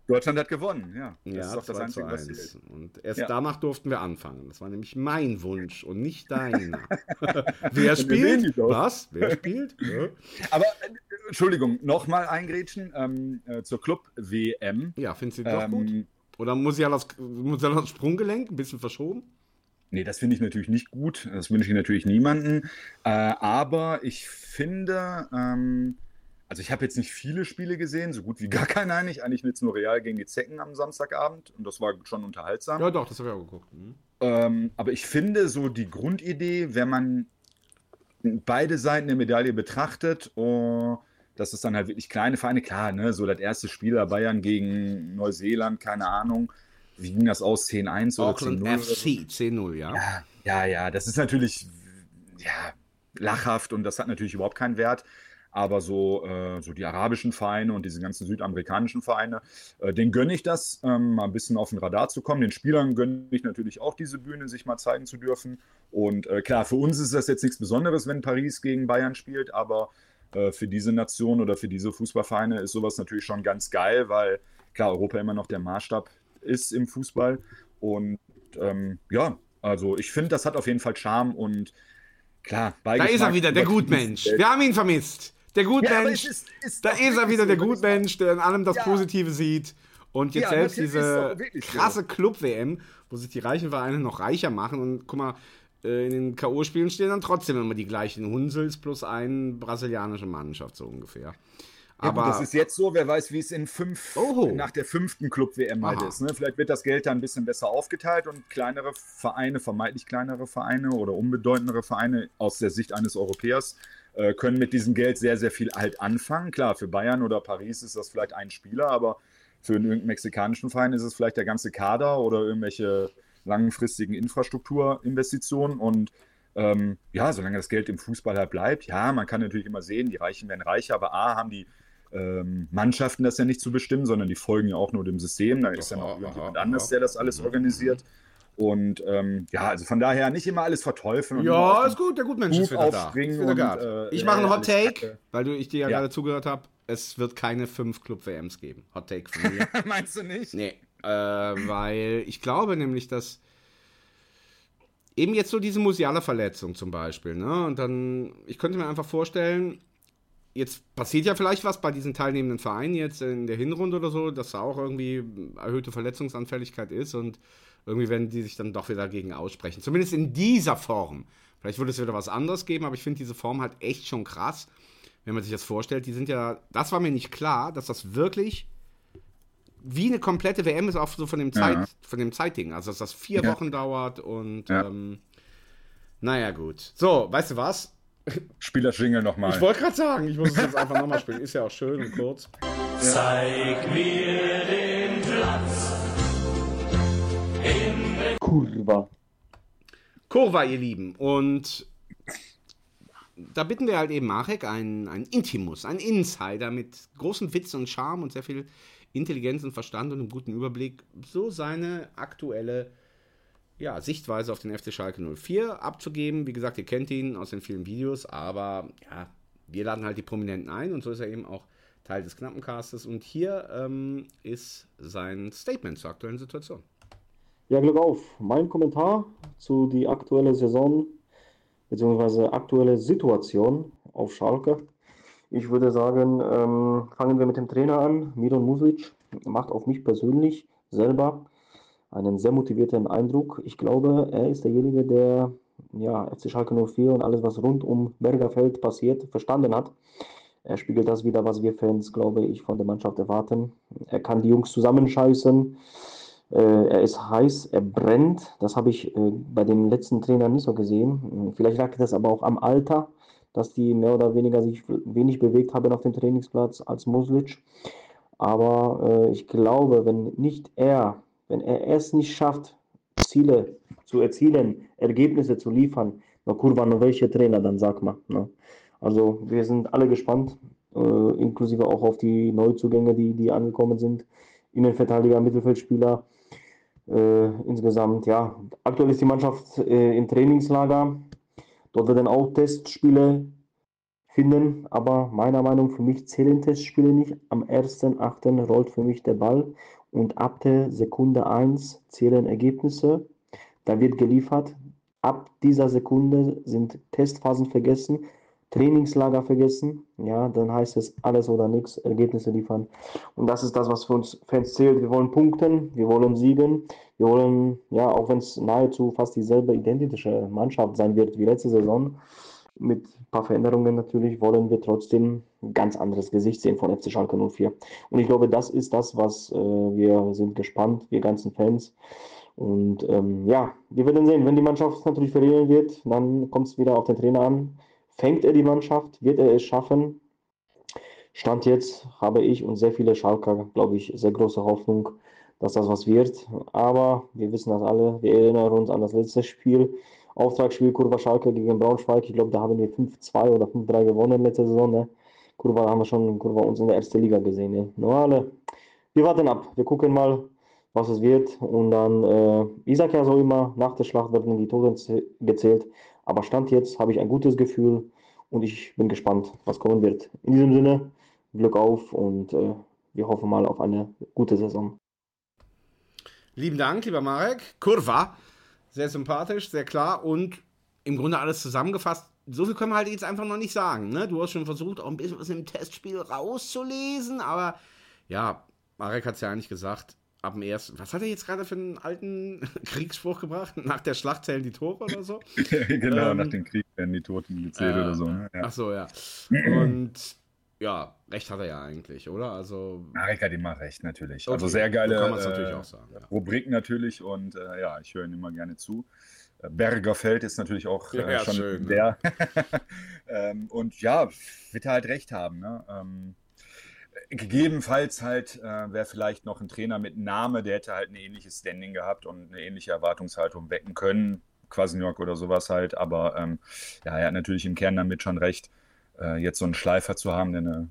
Deutschland hat gewonnen, ja. Das Ja, ist doch das zwei zu Einzige, was eins. zählt. Und erst Ja. danach durften wir anfangen. Das war nämlich mein Wunsch und nicht deiner. Wer Wir sehen spielt? die doch. Was? Wer spielt? Ja, Aber, äh, Entschuldigung, nochmal eingrätschen ähm, äh, zur Club-W M. ja findest du die doch gut? Ähm, Oder muss ja das, muss ja das Sprunggelenk ein bisschen verschoben? Nee, das finde ich natürlich nicht gut. Das wünsche ich natürlich niemanden. Äh, aber ich finde, ähm, also ich habe jetzt nicht viele Spiele gesehen, so gut wie gar keine eigentlich. Eigentlich jetzt nur Real gegen die Zecken am Samstagabend und das war schon unterhaltsam. Ja, doch, das habe ich auch geguckt. Mhm. Ähm, aber ich finde so die Grundidee, wenn man beide Seiten der Medaille betrachtet, oh, dass es dann halt wirklich kleine Vereine, klar, ne, so das erste Spiel da Bayern gegen Neuseeland, keine Ahnung, wie ging das aus, zehn eins oder zehn Auckland null? F C, zehn null, ja. Ja, ja, ja, das ist natürlich ja, lachhaft und das hat natürlich überhaupt keinen Wert. Aber so, äh, so die arabischen Vereine und diese ganzen südamerikanischen Vereine, äh, denen gönne ich das, ähm, mal ein bisschen auf den Radar zu kommen. Den Spielern gönne ich natürlich auch diese Bühne, sich mal zeigen zu dürfen. Und äh, klar, für uns ist das jetzt nichts Besonderes, wenn Paris gegen Bayern spielt, aber äh, für diese Nation oder für diese Fußballvereine ist sowas natürlich schon ganz geil, weil klar, Europa immer noch der Maßstab ist im Fußball. Und ähm, ja, also ich finde, das hat auf jeden Fall Charme und klar, Da ist er Beigeschmack wieder, der übertriebenes Gutmensch. Geld. Wir haben ihn vermisst. Der Ja, aber Gutmensch. es ist- ist Da doch ist er wirklich wieder, der so, das ist doch- Gutmensch, der in allem das Ja. Positive sieht. Und jetzt Ja, selbst natürlich ist diese doch wirklich so. krasse Club-W M, wo sich die reichen Vereine noch reicher machen. Und guck mal, äh, in den K O-Spielen stehen dann trotzdem immer die gleichen Hunsels plus eine brasilianische Mannschaft, so ungefähr. Ja, Aber gut, das ist jetzt so, wer weiß, wie es in fünf, Oho. nach der fünften Club-W M halt Aha. ist. Ne? Vielleicht wird das Geld da ein bisschen besser aufgeteilt und kleinere Vereine, vermeintlich kleinere Vereine oder unbedeutendere Vereine aus der Sicht eines Europäers äh, können mit diesem Geld sehr, sehr viel halt anfangen. Klar, für Bayern oder Paris ist das vielleicht ein Spieler, aber für einen irgendeinen mexikanischen Verein ist es vielleicht der ganze Kader oder irgendwelche langfristigen Infrastrukturinvestitionen und ähm, ja, solange das Geld im Fußball halt bleibt, ja, man kann natürlich immer sehen, die Reichen werden reicher, aber A, haben die ähm, Mannschaften das ja nicht zu bestimmen, sondern die folgen ja auch nur dem System. Da ist ja noch Aha, irgendjemand aha, anders, aha. der das alles organisiert. Und ähm, ja, also von daher nicht immer alles verteufeln. und immer ja, auf ist gut, der Gutmensch Zug ist wieder da. aufspringen Ist wieder und, da. äh, Ich ja, mache einen ja, Hot alles Take, Kacke. weil du, ich dir ja, Ja. gerade zugehört habe. Es wird keine fünf Club-W Ms geben. Hot Take von mir. den- Meinst du nicht? Nee, äh, weil ich glaube nämlich, dass eben jetzt so diese Musiala-Verletzung zum Beispiel, ne? Und dann, ich könnte mir einfach vorstellen, jetzt passiert ja vielleicht was bei diesen teilnehmenden Vereinen jetzt in der Hinrunde oder so, dass da auch irgendwie erhöhte Verletzungsanfälligkeit ist und irgendwie werden die sich dann doch wieder dagegen aussprechen. Zumindest in dieser Form. Vielleicht würde es wieder was anderes geben, aber ich finde diese Form halt echt schon krass, wenn man sich das vorstellt. Die sind ja, das war mir nicht klar, dass das wirklich wie eine komplette W M ist, auch so von dem, Zeit, Ja. von dem Zeitding. Also, dass das vier Ja. Wochen dauert und Ja. ähm, naja, gut. So, weißt du was? Spieler-Jingle nochmal. Ich wollte gerade sagen, ich muss es jetzt einfach nochmal spielen. Ist ja auch schön und kurz. Zeig mir den Platz. Kurva. Kurva, ihr Lieben. Und da bitten wir halt eben Marek, einen, einen Intimus, einen Insider mit großem Witz und Charme und sehr viel Intelligenz und Verstand und einem guten Überblick, so seine aktuelle ja, Sichtweise auf den F C Schalke null vier abzugeben. Wie gesagt, ihr kennt ihn aus den vielen Videos, aber ja, wir laden halt die Prominenten ein und so ist er eben auch Teil des Knappencastes. Und hier ähm, ist sein Statement zur aktuellen Situation. Ja, Glück auf. Mein Kommentar zu die aktuelle Saison bzw. aktuelle Situation auf Schalke. Ich würde sagen, ähm, fangen wir mit dem Trainer an. Miron Music macht auf mich persönlich selber einen sehr motivierten Eindruck. Ich glaube, er ist derjenige, der ja, F C Schalke null vier und alles, was rund um Bergerfeld passiert, verstanden hat. Er spiegelt das wieder, was wir Fans, glaube ich, von der Mannschaft erwarten. Er kann die Jungs zusammenscheißen. Äh, er ist heiß, er brennt. Das habe ich äh, bei den letzten Trainern nicht so gesehen. Vielleicht lag das aber auch am Alter, dass die mehr oder weniger sich wenig bewegt haben auf dem Trainingsplatz als Muslic. Aber äh, ich glaube, wenn nicht er, wenn er es nicht schafft, Ziele zu erzielen, Ergebnisse zu liefern, na Kurva, nur welche Trainer, dann sag mal. Ne? Also wir sind alle gespannt, äh, inklusive auch auf die Neuzugänge, die, die angekommen sind. Innenverteidiger, Mittelfeldspieler. Äh, insgesamt, ja, aktuell ist die Mannschaft äh, im Trainingslager. Dort werden auch Testspiele finden, aber meiner Meinung nach für mich zählen Testspiele nicht. Am ersten achten rollt für mich der Ball und ab der Sekunde eins zählen Ergebnisse. Da wird geliefert. Ab dieser Sekunde sind Testphasen vergessen, Trainingslager vergessen. Ja, dann heißt es alles oder nichts, Ergebnisse liefern. Und das ist das, was für uns Fans zählt. Wir wollen punkten, wir wollen siegen. Wir wollen, ja, auch wenn es nahezu fast dieselbe identische Mannschaft sein wird wie letzte Saison, mit ein paar Veränderungen natürlich, wollen wir trotzdem ein ganz anderes Gesicht sehen von F C Schalke null vier. Und ich glaube, das ist das, was äh, wir sind gespannt, wir ganzen Fans. Und ähm, ja, wir werden sehen, wenn die Mannschaft natürlich verlieren wird, dann kommt es wieder auf den Trainer an. Fängt er die Mannschaft? Wird er es schaffen? Stand jetzt habe ich und sehr viele Schalker, glaube ich, sehr große Hoffnung, dass das was wird. Aber wir wissen das alle, wir erinnern uns an das letzte Spiel, Auftragsspiel Kurva Schalke gegen Braunschweig. Ich glaube, da haben wir fünf zwei oder fünf drei gewonnen letzte Saison. Ne? Kurva haben wir schon Kurva uns in der ersten Liga gesehen. Ne? Normale. Wir warten ab. Wir gucken mal, was es wird. Und dann, äh, ich sage ja so immer, nach der Schlacht werden die Toten gezählt. Aber Stand jetzt habe ich ein gutes Gefühl und ich bin gespannt, was kommen wird. In diesem Sinne, Glück auf und äh, wir hoffen mal auf eine gute Saison. Lieben Dank, lieber Marek. Kurva. Sehr sympathisch, sehr klar und im Grunde alles zusammengefasst. So viel können wir halt jetzt einfach noch nicht sagen. Ne? Du hast schon versucht, auch ein bisschen was im Testspiel rauszulesen, aber ja, Marek hat es ja eigentlich gesagt, ab dem ersten. Was hat er jetzt gerade für einen alten Kriegsspruch gebracht? Nach der Schlacht zählen die Tore oder so? Genau, ähm, nach dem Krieg werden die Toten gezählt äh, oder so. Ne? Ja. Ach so, ja. Und ja, recht hat er ja eigentlich, oder? Also Marek hat immer recht, natürlich. Okay, also sehr geile kann natürlich auch sagen, ja. Rubrik natürlich und äh, ja, ich höre ihn immer gerne zu. Bergerfeld ist natürlich auch äh, ja, schon schön, der. ähm, und ja, wird er halt recht haben. Ne? Ähm, gegebenenfalls halt äh, wäre vielleicht noch ein Trainer mit Name, der hätte halt ein ähnliches Standing gehabt und eine ähnliche Erwartungshaltung wecken können. Kwasniok oder sowas halt. Aber ähm, ja, er hat natürlich im Kern damit schon recht, äh, jetzt so einen Schleifer zu haben, der eine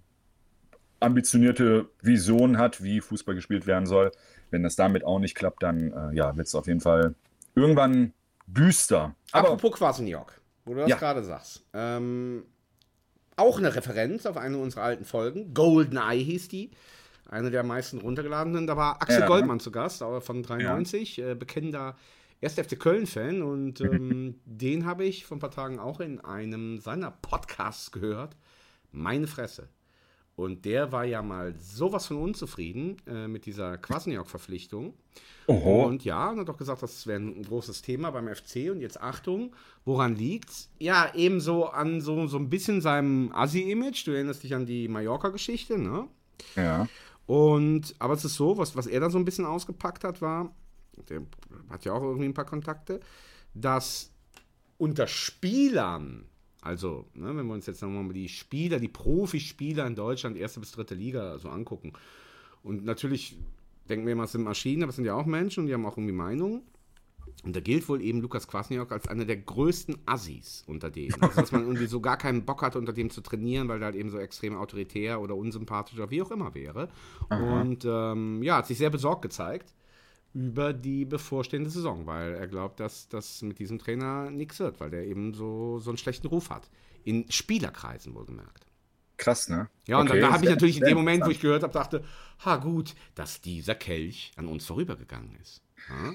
ambitionierte Vision hat, wie Fußball gespielt werden soll. Wenn das damit auch nicht klappt, dann äh, ja, wird es auf jeden Fall irgendwann düster. Aber apropos Kwasniok, wo du das ja. gerade sagst. Ähm, auch eine Referenz auf eine unserer alten Folgen. GoldenEye hieß die. Eine der meisten runtergeladenen. Da war Axel ja. Goldmann zu Gast, aber von dreiundneunzig. Ja. Äh, bekennender erster F C Köln-Fan. Und ähm, den habe ich vor ein paar Tagen auch in einem seiner Podcasts gehört. Meine Fresse. Und der war ja mal sowas von unzufrieden äh, mit dieser Kwasniok-Verpflichtung. Oho. Und ja, und hat doch gesagt, das wäre ein großes Thema beim F C. Und jetzt Achtung, woran liegt's? Ja, ebenso an so, so ein bisschen seinem Assi-Image. Du erinnerst dich an die Mallorca-Geschichte, ne? Ja. Und, aber es ist so, was, was er da so ein bisschen ausgepackt hat, war, der hat ja auch irgendwie ein paar Kontakte, dass unter Spielern, also, ne, wenn wir uns jetzt nochmal die Spieler, die Profispieler in Deutschland, erste bis dritte Liga so angucken. Und natürlich denken wir immer, es sind Maschinen, aber es sind ja auch Menschen und die haben auch irgendwie Meinungen. Und da gilt wohl eben Lukas Kwasniok als einer der größten Assis unter denen. Also, dass man irgendwie so gar keinen Bock hatte, unter dem zu trainieren, weil der halt eben so extrem autoritär oder unsympathisch oder wie auch immer wäre. Aha. Und ähm, ja, hat sich sehr besorgt gezeigt über die bevorstehende Saison, weil er glaubt, dass das mit diesem Trainer nichts wird, weil der eben so, so einen schlechten Ruf hat. In Spielerkreisen wohlgemerkt. Krass, ne? Ja, und okay, dann da habe ich natürlich in dem Moment, wo ich gehört habe, dachte, ha gut, dass dieser Kelch an uns vorübergegangen ist. Ja?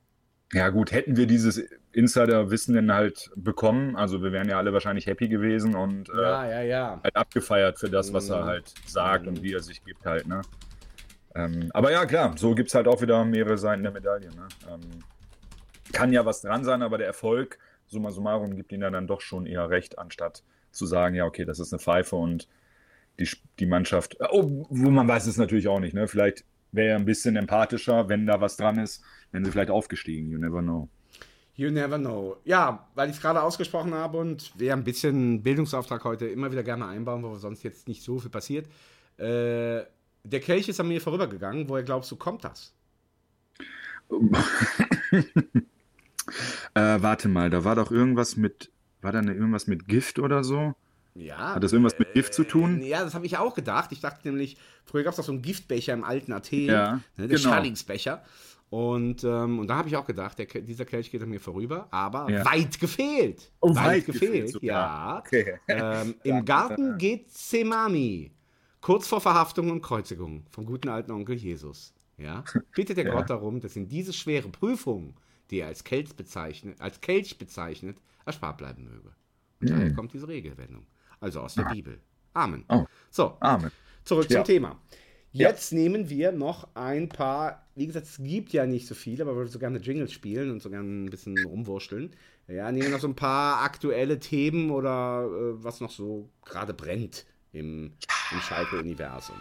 Ja gut, hätten wir dieses Insider-Wissen denn halt bekommen, also wir wären ja alle wahrscheinlich happy gewesen und äh, ja, ja, ja. halt abgefeiert für das, was Mhm. er halt sagt Mhm. und wie er sich gibt halt, ne? Ähm, aber ja, klar, so gibt es halt auch wieder mehrere Seiten der Medaille, ne? Ähm, kann ja was dran sein, aber der Erfolg, summa summarum, gibt ihnen ja dann doch schon eher recht, anstatt zu sagen, ja okay, das ist eine Pfeife und die, die Mannschaft, oh, wo man weiß es natürlich auch nicht, ne? Vielleicht wäre er ein bisschen empathischer, wenn da was dran ist, wenn sie vielleicht aufgestiegen, you never know. You never know. Ja, weil ich es gerade ausgesprochen habe und wir ein bisschen Bildungsauftrag heute immer wieder gerne einbauen, wo sonst jetzt nicht so viel passiert. Äh, der Kelch ist an mir vorübergegangen. Woher glaubst du, kommt das? äh, warte mal, da war doch irgendwas mit, war da irgendwas mit Gift oder so? Ja. Hat das irgendwas mit Gift zu tun? Ja, das habe ich auch gedacht. Ich dachte nämlich, früher gab es doch so einen Giftbecher im alten Athen, Ja, ne, der genau. Schallingsbecher. Und, ähm, und da habe ich auch gedacht, der, dieser Kelch geht an mir vorüber, aber Ja. weit gefehlt. Oh, weit, weit gefehlt, gefehlt sogar. ja. Okay. Ähm, Im Garten Gethsemane, kurz vor Verhaftung und Kreuzigung vom guten alten Onkel Jesus. Ja? Bittet der Ja. Gott darum, dass ihm diese schwere Prüfung, die er als Kelch bezeichnet, als Kelch bezeichnet, erspart bleiben möge. Und daher kommt diese Regelwendung. Also aus der Bibel. Amen. Oh. So, Amen. zurück Ja. zum Thema. Jetzt nehmen wir noch ein paar, wie gesagt, es gibt ja nicht so viele, aber wir würden so gerne Jingles spielen und so gerne ein bisschen rumwurschteln. Ja, nehmen wir noch so ein paar aktuelle Themen oder äh, was noch so gerade brennt im, im Schalke-Universum.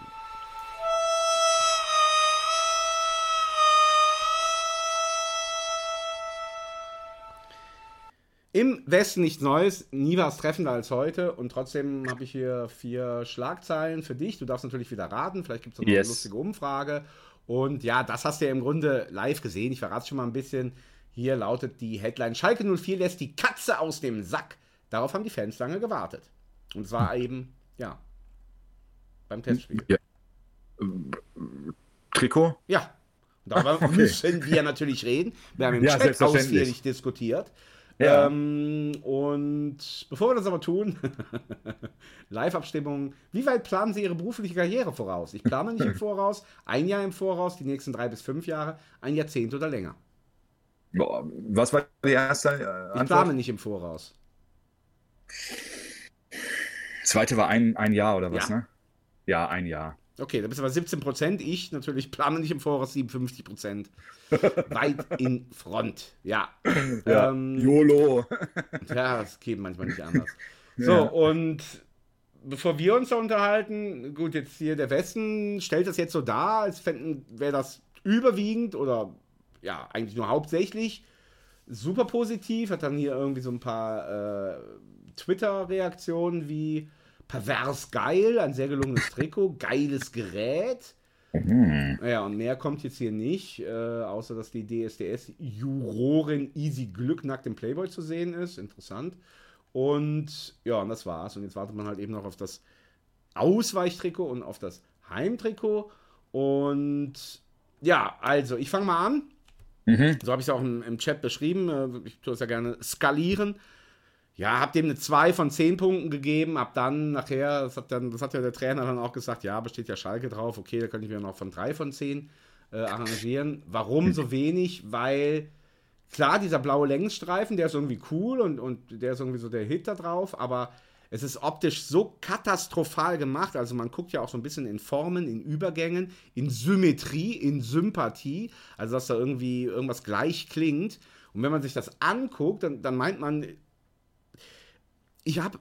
Im Westen nichts Neues, nie war es treffender als heute und trotzdem habe ich hier vier Schlagzeilen für dich. Du darfst natürlich wieder raten, vielleicht gibt es noch Yes. eine lustige Umfrage. Und ja, das hast du ja im Grunde live gesehen. Ich verrate schon mal ein bisschen. Hier lautet die Headline: Schalke null vier lässt die Katze aus dem Sack. Darauf haben die Fans lange gewartet. Und zwar eben, ja, beim Testspiel. Ja. Trikot? Ja, und darüber Okay. müssen wir natürlich reden. Wir haben im Ja, Chat selbstverständlich. ausführlich diskutiert. Ja. Ähm, und bevor wir das aber tun, Live-Abstimmung. Wie weit planen Sie Ihre berufliche Karriere voraus? Ich plane nicht im Voraus, ein Jahr im Voraus, die nächsten drei bis fünf Jahre, ein Jahrzehnt oder länger. Boah, was war die erste äh, Ich Antwort? plane nicht im Voraus. Zweite war ein, ein Jahr oder was, Ja. ne? Ja, ein Jahr. Okay, da bist du aber siebzehn Prozent. Ich natürlich plane nicht im Voraus, siebenundfünfzig Prozent. Weit in Front. Ja. Ja. Ähm, YOLO. Ja, das geht manchmal nicht anders. So, Ja. und bevor wir uns da unterhalten, gut, jetzt hier der Westen stellt das jetzt so dar, als fänden, wäre das überwiegend oder ja, eigentlich nur hauptsächlich super positiv. Hat dann hier irgendwie so ein paar äh, Twitter-Reaktionen wie pervers geil, ein sehr gelungenes Trikot, geiles Gerät. Mhm. Ja, und mehr kommt jetzt hier nicht, äh, außer dass die D S D S-Jurorin Easy Glück nackt im Playboy zu sehen ist. Interessant. Und ja, und das war's. Und jetzt wartet man halt eben noch auf das Ausweichtrikot und auf das Heimtrikot. Und ja, also, ich fange mal an. Mhm. So habe ich es auch im, im Chat beschrieben. Äh, Ich tue es ja gerne skalieren. Ja, hab dem eine zwei von zehn Punkten gegeben, ab dann nachher, das hat, dann, das hat ja der Trainer dann auch gesagt, ja, besteht ja Schalke drauf, okay, da könnte ich mir noch von drei von zehn äh, arrangieren. Warum so wenig? Weil, klar, dieser blaue Längsstreifen, der ist irgendwie cool und, und der ist irgendwie so der Hit da drauf, aber es ist optisch so katastrophal gemacht, also man guckt ja auch so ein bisschen in Formen, in Übergängen, in Symmetrie, in Sympathie, also dass da irgendwie irgendwas gleich klingt. Und wenn man sich das anguckt, dann, dann meint man, ich habe,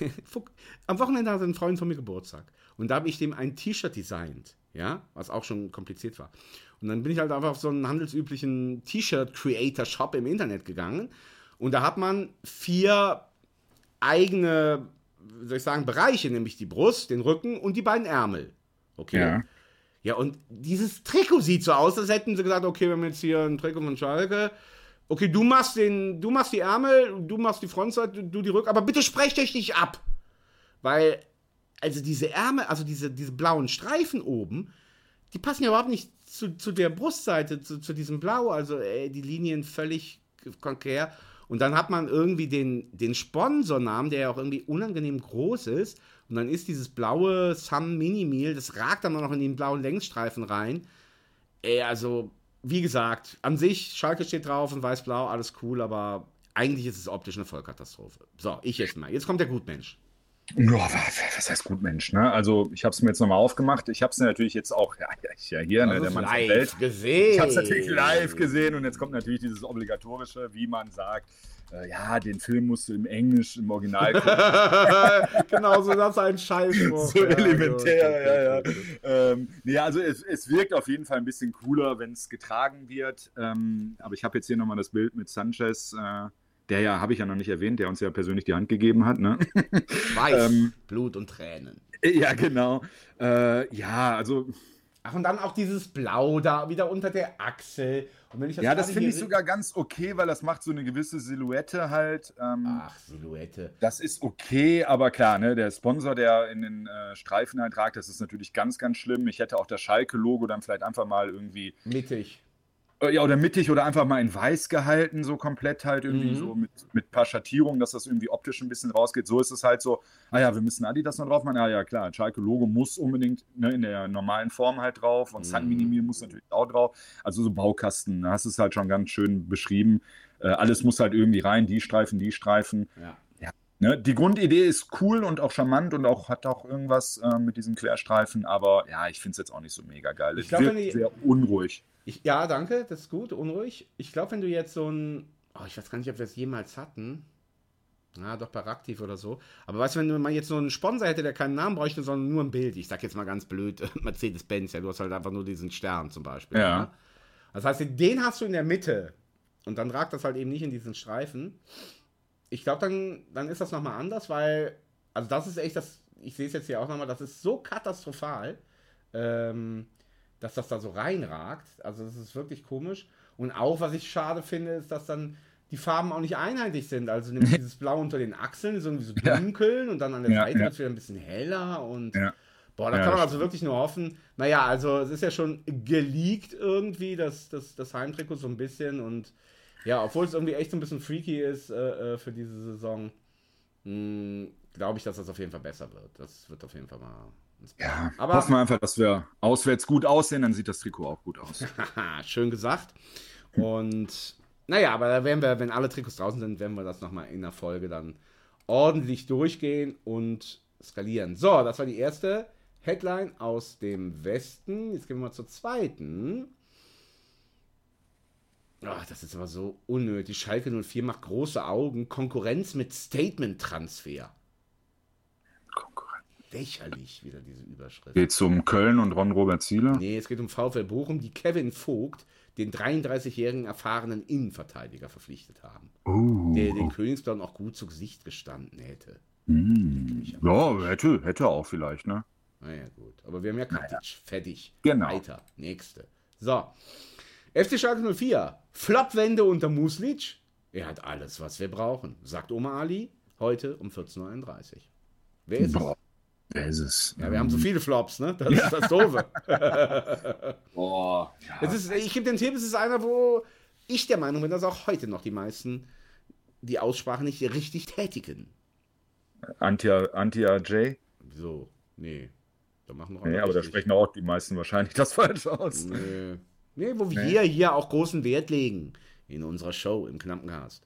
am Wochenende hatte ein Freund von mir Geburtstag und da habe ich dem ein T-Shirt designt, ja, was auch schon kompliziert war. Und dann bin ich halt einfach auf so einen handelsüblichen T-Shirt-Creator-Shop im Internet gegangen und da hat man vier eigene, wie soll ich sagen, Bereiche, nämlich die Brust, den Rücken und die beiden Ärmel. Okay. Ja. Ja, und dieses Trikot sieht so aus, als hätten sie gesagt, okay, wir haben jetzt hier ein Trikot von Schalke. Okay, du machst den, du machst die Ärmel, du machst die Frontseite, du die Rücken, aber bitte sprecht euch nicht ab. Weil, also diese Ärmel, also diese, diese blauen Streifen oben, die passen ja überhaupt nicht zu, zu der Brustseite, zu, zu diesem Blau. Also, ey, die Linien völlig konträr. Und dann hat man irgendwie den, den Sponsornamen, der ja auch irgendwie unangenehm groß ist. Und dann ist dieses blaue Sun Mini Meal, das ragt dann noch in den blauen Längsstreifen rein. Ey, also, wie gesagt, an sich, Schalke steht drauf und weiß-blau, alles cool, aber eigentlich ist es optisch eine Vollkatastrophe. So, ich jetzt mal. Jetzt kommt der Gutmensch. Ja, was heißt Gutmensch, ne? Also ich habe es mir jetzt nochmal aufgemacht. Ich habe es natürlich jetzt auch, ja, ich ja hier, ne, der Mann der Welt. Live gesehen. Ich habe es natürlich live gesehen und jetzt kommt natürlich dieses obligatorische, wie man sagt, äh, ja, den Film musst du im Englisch, im Original gucken. Genau, so das ist ein Scheißspruch. So Ja, elementär, gut, ja, ja. gut, gut. Ähm, nee, also es, es wirkt auf jeden Fall ein bisschen cooler, wenn es getragen wird. Ähm, aber ich habe jetzt hier nochmal das Bild mit Sanchez, äh, der ja, habe ich ja noch nicht erwähnt, der uns ja persönlich die Hand gegeben hat, ne? Weiß, Ähm, Blut und Tränen. Ja, genau. Äh, ja, also Ach, und dann auch dieses Blau da wieder unter der Achsel. Und wenn ich das ja, das gerade finde ich hier- sogar ganz okay, weil das macht so eine gewisse Silhouette halt. Ähm, Ach, Silhouette. Das ist okay, aber klar, ne, der Sponsor, der in den äh, Streifen eintragt, das ist natürlich ganz, ganz schlimm. Ich hätte auch das Schalke-Logo dann vielleicht einfach mal irgendwie Mittig. Äh, Ja, oder mittig oder einfach mal in weiß gehalten, so komplett halt irgendwie Mhm. so mit, mit ein paar Schattierungen, dass das irgendwie optisch ein bisschen rausgeht. So ist es halt so, ah ja, wir müssen Adidas noch drauf machen. Ah ja, klar, Schalke-Logo muss unbedingt, ne, in der normalen Form halt drauf und Mhm. Sun Minimi muss natürlich auch drauf. Also so Baukasten, da hast du es halt schon ganz schön beschrieben. Äh, alles muss halt irgendwie rein, die Streifen, die Streifen. Ja. Ne, die Grundidee ist cool und auch charmant und auch hat auch irgendwas äh, mit diesen Querstreifen, aber ja, ich finde es jetzt auch nicht so mega geil. Ich Es glaub, wirkt wenn die- sehr unruhig. Ich, ja, danke, das ist gut, unruhig. Ich glaube, wenn du jetzt so ein, oh, ich weiß gar nicht, ob wir es jemals hatten. Na, doch bei Raktiv oder so. Aber weißt du, wenn man jetzt so einen Sponsor hätte, der keinen Namen bräuchte, sondern nur ein Bild. Ich sag jetzt mal ganz blöd, Mercedes-Benz, ja, du hast halt einfach nur diesen Stern zum Beispiel. Ja. Ne? Das heißt, den hast du in der Mitte. Und dann ragt das halt eben nicht in diesen Streifen. Ich glaube, dann, dann ist das nochmal anders, weil, also das ist echt das, ich sehe es jetzt hier auch nochmal, das ist so katastrophal, ähm, dass das da so reinragt. Also das ist wirklich komisch. Und auch, was ich schade finde, ist, dass dann die Farben auch nicht einheitlich sind. Also nämlich dieses Blau unter den Achseln ist irgendwie so Ja. dunkel und dann an der Ja, Seite ja. wird es wieder ein bisschen heller und Ja. boah, da Ja, kann man das also wirklich nur hoffen. Naja, also es ist ja schon geleakt irgendwie, das, das, das Heimtrikot so ein bisschen und ja, obwohl es irgendwie echt so ein bisschen freaky ist äh, äh, für diese Saison, glaube ich, dass das auf jeden Fall besser wird. Das wird auf jeden Fall mal. Ja, Aber- hoffen wir einfach, dass wir auswärts gut aussehen, dann sieht das Trikot auch gut aus. Haha, schön gesagt. Und naja, aber da werden wir, wenn alle Trikots draußen sind, werden wir das nochmal in der Folge dann ordentlich durchgehen und skalieren. So, das war die erste Headline aus dem Westen. Jetzt gehen wir mal zur zweiten. Ach, das ist aber so unnötig. Schalke null vier macht große Augen. Konkurrenz mit Statement-Transfer. Konkurrent. Lächerlich, wieder diese Überschrift. Geht es um Köln und Ron-Robert Ziele? Nee, es geht um VfL Bochum, die Kevin Vogt, den dreiunddreißigjährigen erfahrenen Innenverteidiger, verpflichtet haben. Uh. Der den Königsblauen auch gut zu Gesicht gestanden hätte. Hm. Ja, hätte, hätte auch vielleicht, ne? Naja, gut. Aber wir haben ja Katic. Fertig. Genau. Weiter. Nächste. So. F C Schalke null vier. Flopwende unter Muslic. Er hat alles, was wir brauchen, sagt Oma Ali heute um vierzehn Uhr einunddreißig. Wer ist Boah, wer ist es? es? Ja, wir haben so viele Flops, ne? Das ist das Doofe. Boah, Es ist, ich gebe den Tipp, es ist einer, wo ich der Meinung bin, dass auch heute noch die meisten die Aussprache nicht richtig tätigen. Antia, Antia J? So, nee. Da machen wir auch Nee, noch aber da richtig. sprechen auch die meisten wahrscheinlich das falsch aus. Nee. Nee, wo wir Nee. hier auch großen Wert legen in unserer Show im Knappencast.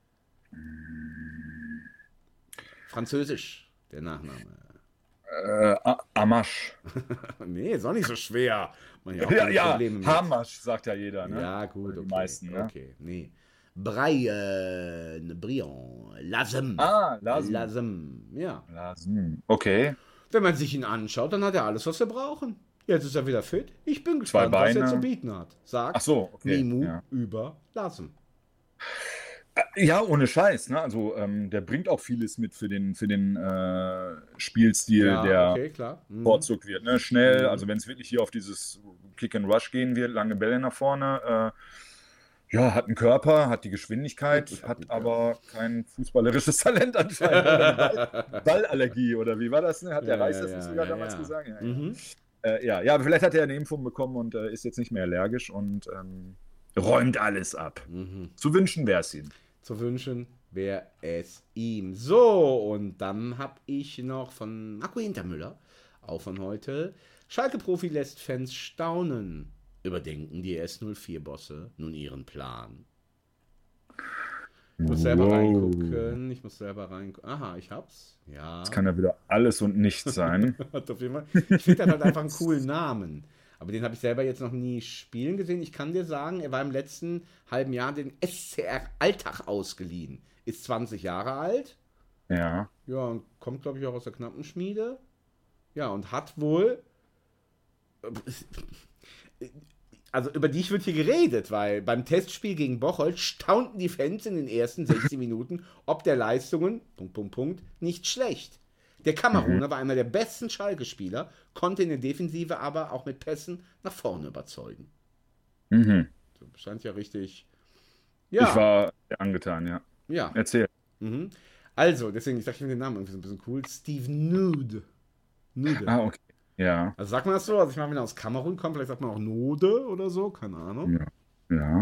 Französisch, der Nachname. Äh, A- Amash. Nee, ist auch nicht so schwer. Man ja, auch Ja, keine ja, Probleme mit. Hamash, sagt ja jeder, ne? Ja, gut, Die okay. meisten, ne? Okay, nee. Brian, Brian, Lasem. Ah, Lasem. Lasem, ja. Lasem. Okay. Wenn man sich ihn anschaut, dann hat er alles, was wir brauchen. Jetzt ist er wieder fit. Ich bin gespannt, Zwei was er Beine. zu bieten hat. Sagt Ach so, okay. Mimu Ja. über Lasem. Ja, ohne Scheiß, ne? Also ähm, der bringt auch vieles mit für den, für den äh, Spielstil, Ja, der okay, klar. Mhm. bevorzugt wird. Ne? Schnell, Mhm. also wenn es wirklich hier auf dieses Kick and Rush gehen wird, lange Bälle nach vorne, äh, ja, hat einen Körper, hat die Geschwindigkeit, Hat hat einen aber kein fußballerisches Talent anscheinend. Oder eine Ball Ballallergie, oder wie war das? Ne? Hat der Ja, Reis ja, das ja, nicht sogar ja, damals ja. gesagt? Ja, ja. Mhm. Äh, ja, ja, aber vielleicht hat er eine Impfung bekommen und äh, ist jetzt nicht mehr allergisch und ähm, räumt alles ab. Mhm. Zu wünschen wäre es ihm. Zu wünschen wäre es ihm. So, und dann habe ich noch von Marco Hintermüller, auch von heute, Schalke-Profi lässt Fans staunen. Überdenken die S null vier-Bosse nun ihren Plan? Ich muss selber Wow. reingucken. Ich muss selber reingucken. Aha, ich hab's. Ja. Das kann ja wieder alles und nichts sein. Hat auf jeden Fall. Ich finde das halt einfach einen coolen Namen. Aber den habe ich selber jetzt noch nie spielen gesehen. Ich kann dir sagen, er war im letzten halben Jahr den S C R Alltag ausgeliehen. Ist zwanzig Jahre alt. Ja. Ja, und kommt, glaube ich, auch aus der Knappenschmiede. Ja, und hat wohl. Also über dich wird hier geredet, weil beim Testspiel gegen Bocholt staunten die Fans in den ersten sechzig Minuten, ob der Leistungen, Punkt, Punkt, Punkt, nicht schlecht. Der Kameruner war einer der besten Schalke-Spieler, konnte in der Defensive aber auch mit Pässen nach vorne überzeugen. Mhm. So, scheint ja richtig. Ja, Ich war sehr angetan, ja. ja. Erzähl. Mhm. Also, deswegen, ich dachte, ich finde den Namen irgendwie so ein bisschen cool. Steve Nude. Nude. Ah, okay. Ja. Also sagt man das so? Also ich meine, wenn er aus Kamerun kommt, vielleicht sagt man auch Node oder so, keine Ahnung. Ja. Ja.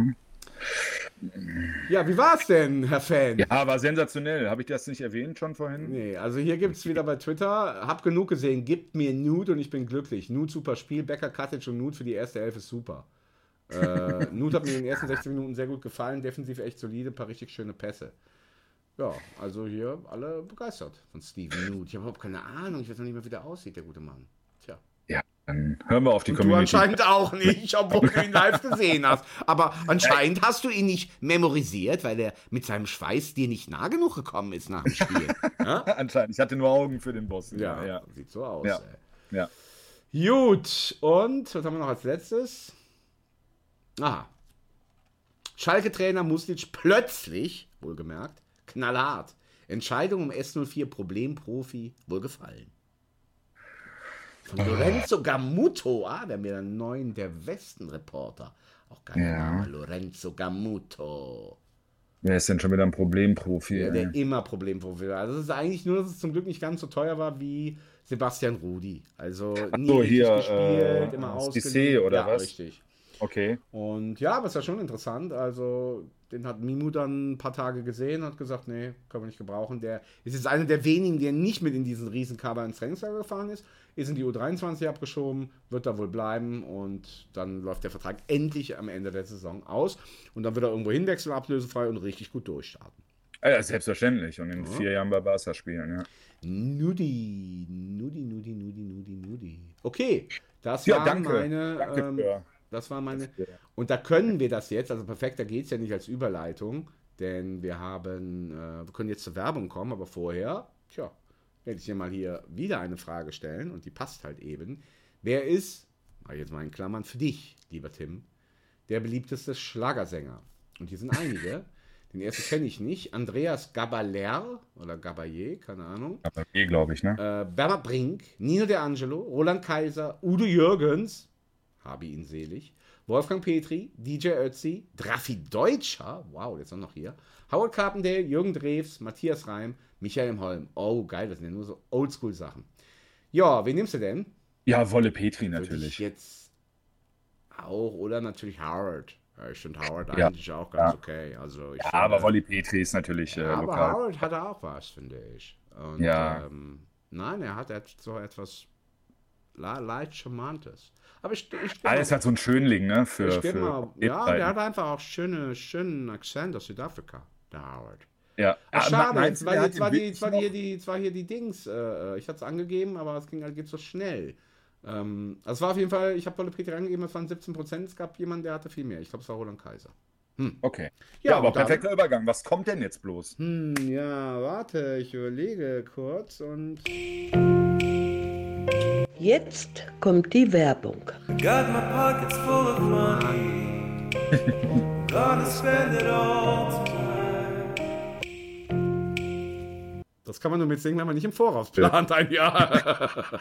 Ja, wie war's denn, Herr Fan? Ja, war sensationell. Habe ich das nicht erwähnt schon vorhin? Nee, also hier gibt es wieder bei Twitter, hab genug gesehen, gibt mir Nude und ich bin glücklich. Nude super Spiel, Becker, Katic und Nude für die erste Elf ist super. äh, Nude hat mir in den ersten sechzehn Minuten sehr gut gefallen, defensiv echt solide, ein paar richtig schöne Pässe. Ja, also hier alle begeistert von Steven Nude. Ich habe überhaupt keine Ahnung, ich weiß noch nicht mehr, wie der aussieht, der gute Mann. Tja. Ja, dann hören wir auf die Und Community. du anscheinend auch nicht, obwohl du ihn live gesehen hast. Aber anscheinend hast du ihn nicht memorisiert, weil er mit seinem Schweiß dir nicht nah genug gekommen ist nach dem Spiel. Ja? Anscheinend. Ich hatte nur Augen für den Boss. Ja, ja. sieht so aus. Ja. Ey. Ja. Gut, und was haben wir noch als letztes? Aha. Schalke-Trainer Muslic plötzlich, wohlgemerkt, knallhart. Entscheidung um S null vier Problemprofi wohlgefallen. Von Lorenzo Gamuto, ah, der mir dann neuen der Westen-Reporter. Auch geil, Ja. Name, Lorenzo Gamuto. Wer ist denn schon wieder ein Problemprofi? Ja, der ey? immer Problemprofi war. Also es ist eigentlich nur, dass es zum Glück nicht ganz so teuer war wie Sebastian Rudi. Also nie so, richtig hier, gespielt, äh, immer Cissé ausgeliehen. oder ja, was? Richtig. Okay. Und ja, aber ist ja schon interessant. Also, den hat Mimu dann ein paar Tage gesehen und hat gesagt, nee, können wir nicht gebrauchen. Der ist jetzt einer der wenigen, der nicht mit in diesen Riesenkader ins Trainingslager gefahren ist. Ist in die U dreiundzwanzig abgeschoben, wird da wohl bleiben und dann läuft der Vertrag endlich am Ende der Saison aus. Und dann wird er irgendwo hinwechseln, ablösefrei und richtig gut durchstarten. Ja, selbstverständlich. Und in Ja. vier Jahren bei Barca spielen, ja. Nudi, Nudi, Nudi, Nudi, Nudi, Nudi. Okay, das Ja, war danke. meine... Danke ähm, für- Das war meine. Ja. Und da können wir das jetzt, also perfekter geht es ja nicht als Überleitung, denn wir haben, äh, wir können jetzt zur Werbung kommen, aber vorher, tja, werde ich dir mal hier wieder eine Frage stellen und die passt halt eben. Wer ist, mach ich jetzt mal in Klammern für dich, lieber Tim, der beliebteste Schlagersänger? Und hier sind einige. Den ersten kenne ich nicht. Andreas Gabaler oder Gabaye, keine Ahnung. Aber eh, glaube ich, ne? Äh, Bernhard Brink, Nino De Angelo, Roland Kaiser, Udo Jürgens, habe ihn selig, Wolfgang Petri, D J Ötzi, Drafi Deutscher, wow, jetzt auch noch hier, Howard Carpendale, Jürgen Drews, Matthias Reim, Michael Holm. Oh, geil, das sind ja nur so Oldschool-Sachen. Ja, wen nimmst du denn? Ja, Wolle Petri Würde ich natürlich. jetzt auch, oder natürlich Howard. Ja, ich finde Howard Ja. eigentlich auch ganz Ja. okay. Also ich Ja, finde, aber Wolle Petri ist natürlich äh, ja, aber lokal. Howard hat auch was, finde ich. Und, Ja. ähm, nein, er hat et- so etwas le- leicht Charmantes. Aber ich, ich stimme Alles hat so einen Schönling, ne? Für, ich für stimme, ja, Zeiten. der hat einfach auch schöne, schönen Akzent aus Südafrika, der Howard. Ja. Ach, Ah, schade, meinst jetzt du, war, der jetzt, hat war den die, wirklich jetzt, war die, hier noch? die, jetzt war hier die Dings. Äh, ich hatte es angegeben, aber es ging halt geht so schnell. Ähm, also es war auf jeden Fall, ich habe Wolle Petri angegeben, es waren siebzehn Prozent. Es gab jemanden, der hatte viel mehr. Ich glaube, es war Roland Kaiser. Okay. Ja, Ja, aber und dann- perfekter Übergang. Was kommt denn jetzt bloß? Hm, ja, warte, ich überlege kurz und. Jetzt kommt die Werbung. Got my pockets full of money. Gonna spend it all tonight. Das kann man nur mitsingen, wenn man nicht im Voraus plant, ein Jahr.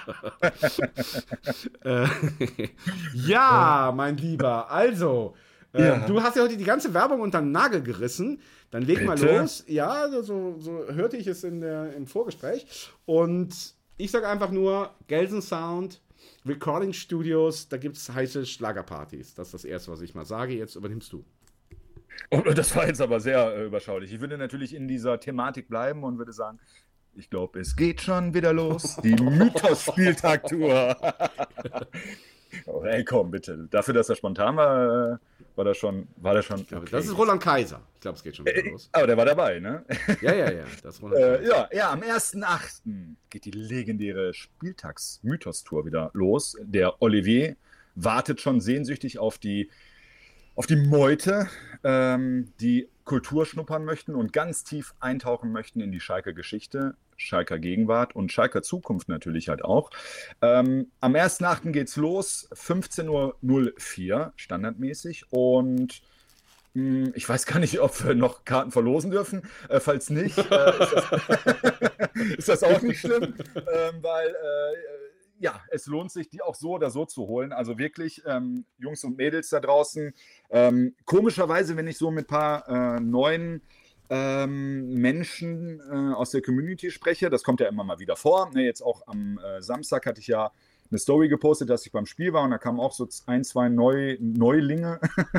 äh, ja, mein Lieber, also, äh, Ja. du hast ja heute die ganze Werbung unter den Nagel gerissen. Dann leg mal Bitte? los. Ja, so, so, so hörte ich es in der, im Vorgespräch. Und ich sage einfach nur, Gelsen Sound, Recording Studios, da gibt es heiße Schlagerpartys. Das ist das Erste, was ich mal sage. Jetzt übernimmst du. Oh, das war jetzt aber sehr äh, überschaulich. Ich würde natürlich in dieser Thematik bleiben und würde sagen, ich glaube, es geht schon wieder los. Die Mythos-Spieltag-Tour. Oh, ey, komm, bitte. Dafür, dass er spontan war, äh, war das schon. War das schon okay. Das ist Roland Kaiser. Ich glaube, es geht schon wieder Äh, los. Aber der war dabei, ne? Ja, ja, ja. Das ist Roland Äh, Kaiser. ja, ja, am ersten achten geht die legendäre Spieltags-Mythos-Tour wieder los. Der Olivier wartet schon sehnsüchtig auf die, auf die Meute, ähm, die Kultur schnuppern möchten und ganz tief eintauchen möchten in die Schalker-Geschichte, Schalker Gegenwart und Schalker Zukunft natürlich halt auch. Ähm, am ersten achten geht's los, fünfzehn Uhr null vier standardmäßig und mh, ich weiß gar nicht, ob wir noch Karten verlosen dürfen. Äh, falls nicht, äh, ist, das, ist das auch nicht schlimm, ähm, weil äh, ja, es lohnt sich, die auch so oder so zu holen. Also wirklich, ähm, Jungs und Mädels da draußen, ähm, komischerweise, wenn ich so mit ein paar äh, neuen ähm, Menschen äh, aus der Community spreche, das kommt ja immer mal wieder vor. Ne, jetzt auch am äh, Samstag hatte ich ja eine Story gepostet, dass ich beim Spiel war und da kamen auch so ein, zwei Neu Neulinge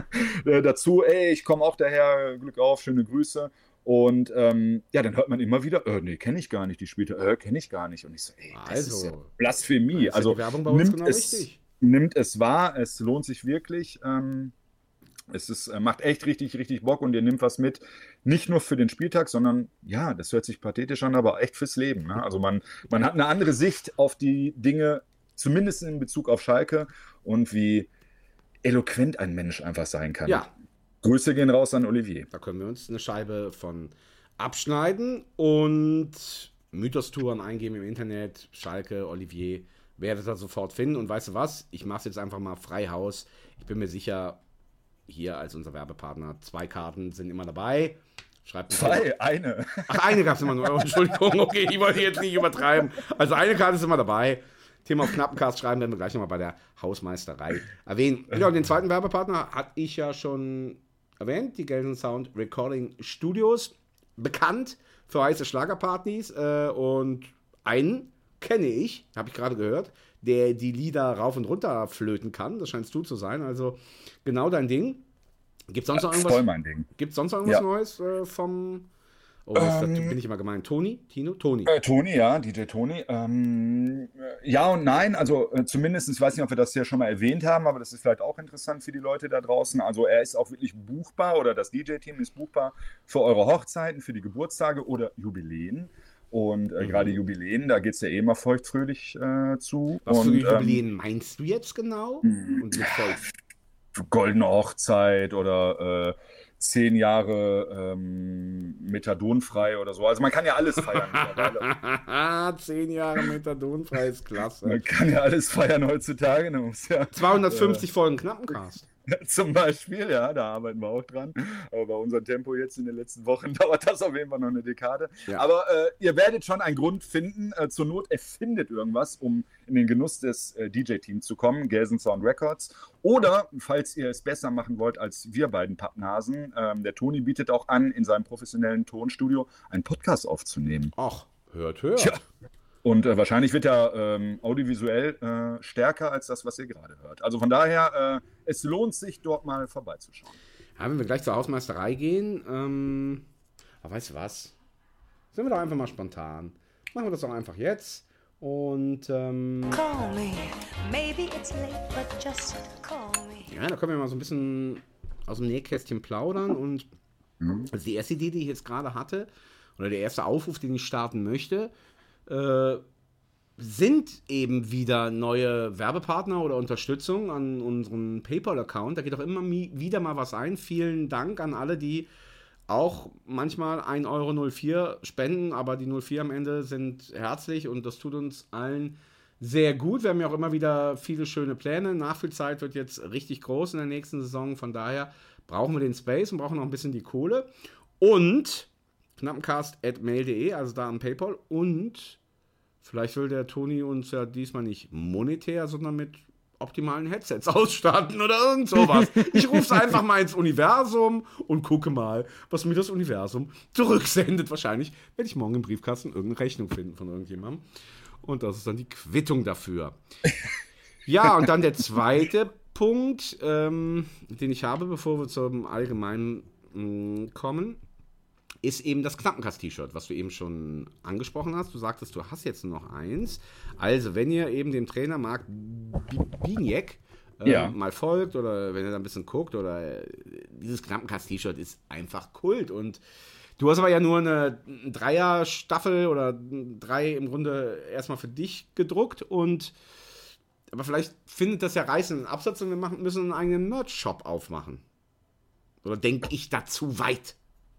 dazu. Ey, ich komme auch daher, Glück auf, schöne Grüße. Und ähm, ja, dann hört man immer wieder, äh, nee, kenne ich gar nicht, die spielte, äh, kenne ich gar nicht. Und ich so, ey, das Also, ist ja Blasphemie. ist ja Also die Werbung bei uns nimmt, genau es, richtig. nimmt es wahr, es lohnt sich wirklich. Ähm, es ist, äh, macht echt richtig, richtig Bock und ihr nehmt was mit, nicht nur für den Spieltag, sondern, ja, das hört sich pathetisch an, aber echt fürs Leben. Ne? Also man, man hat eine andere Sicht auf die Dinge, zumindest in Bezug auf Schalke und wie eloquent ein Mensch einfach sein kann. Ja. Grüße gehen raus an Olivier. Da können wir uns eine Scheibe von abschneiden und Mythos-Touren eingeben im Internet, Schalke, Olivier, werdet ihr sofort finden. Und weißt du was? Ich mache es jetzt einfach mal frei Haus. Ich bin mir sicher, hier als unser Werbepartner, zwei Karten sind immer dabei. Schreibt mir Zwei, eine. Ach, eine gab es immer nur. Oh, Entschuldigung, okay, ich wollte jetzt nicht übertreiben. Also eine Karte ist immer dabei. Thema auf Knappencast schreiben werden wir gleich nochmal bei der Hausmeisterei erwähnen. Ja, und den zweiten Werbepartner hatte ich ja schon erwähnt, die Gelsen Sound Recording Studios. Bekannt für heiße Schlagerpartys. Äh, und einen kenne ich, habe ich gerade gehört, der die Lieder rauf und runter flöten kann. Das scheinst du zu sein. Also genau dein Ding. Gibt es sonst noch irgendwas? Voll mein Ding. Gibt es sonst noch irgendwas Ja. Neues äh, vom... Oh, das, Ähm, das bin ich immer gemein. Toni? Tino? Toni. Äh, Toni, ja, D J Toni. Ähm, äh, ja und nein, also äh, zumindest, ich weiß nicht, ob wir das hier schon mal erwähnt haben, aber das ist vielleicht auch interessant für die Leute da draußen. Also er ist auch wirklich buchbar oder das D J-Team ist buchbar für eure Hochzeiten, für die Geburtstage oder Jubiläen. Und äh, Mhm. gerade Jubiläen, da geht es ja eh immer feuchtfröhlich äh, zu. Was für und, Jubiläen meinst du jetzt genau? Mhm. Und mit voll. ähm, goldene Hochzeit oder äh, zehn Jahre ähm, methadonfrei oder so. Also man kann ja alles feiern mittlerweile. Zehn Jahre methadonfrei ist klasse. Man kann ja alles feiern heutzutage. Ne? Muss ja, zweihundertfünfzig Folgen Knappencast. Zum Beispiel, ja, da arbeiten wir auch dran. Aber bei unserem Tempo jetzt in den letzten Wochen dauert das auf jeden Fall noch eine Dekade. Ja. Aber äh, ihr werdet schon einen Grund finden. Äh, zur Not erfindet irgendwas, um in den Genuss des äh, D J-Teams zu kommen, Gelsen Sound Records. Oder, falls ihr es besser machen wollt als wir beiden Pappnasen, ähm, der Toni bietet auch an, in seinem professionellen Tonstudio einen Podcast aufzunehmen. Ach, hört, hört. Tja. Und äh, wahrscheinlich wird er ähm, audiovisuell äh, stärker als das, was ihr gerade hört. Also von daher, äh, es lohnt sich, dort mal vorbeizuschauen. Ja, wenn wir gleich zur Hausmeisterei gehen, ähm, aber weißt du was? Sind wir doch einfach mal spontan. Machen wir das doch einfach jetzt. Und, ähm, Call me. Maybe it's late, but just call me. ja, da können wir mal so ein bisschen aus dem Nähkästchen plaudern. Und Mhm. also die erste Idee, die ich jetzt gerade hatte, oder der erste Aufruf, den ich starten möchte, äh, sind eben wieder neue Werbepartner oder Unterstützung an unserem PayPal-Account. Da geht auch immer mi- wieder mal was ein. Vielen Dank an alle, die auch manchmal ein Euro null vier spenden, aber die null vier am Ende sind herzlich und das tut uns allen sehr gut. Wir haben ja auch immer wieder viele schöne Pläne. Nachfüllzeit wird jetzt richtig groß in der nächsten Saison. Von daher brauchen wir den Space und brauchen noch ein bisschen die Kohle. Und knappencast at mail punkt de, also da am PayPal. Und vielleicht will der Toni uns ja diesmal nicht monetär, sondern mit optimalen Headsets ausstatten oder irgend sowas. Ich rufe es einfach mal ins Universum und gucke mal, was mir das Universum zurücksendet. Wahrscheinlich werde ich morgen im Briefkasten irgendeine Rechnung finden von irgendjemandem. Und das ist dann die Quittung dafür. Ja, und dann der zweite Punkt, ähm, den ich habe, bevor wir zum Allgemeinen mh, kommen, ist eben das Knappencast-T-Shirt, was du eben schon angesprochen hast. Du sagtest, du hast jetzt noch eins. Also, wenn ihr eben dem Trainer Marc Biniek äh, Ja. mal folgt oder wenn ihr da ein bisschen guckt oder äh, dieses Knappencast-T-Shirt ist einfach Kult. Und du hast aber ja nur eine Dreier-Staffel oder drei im Grunde erstmal für dich gedruckt und aber vielleicht findet das ja reißenden Absatz und wir machen, müssen einen eigenen Merch-Shop aufmachen. Oder denke ich da zu weit?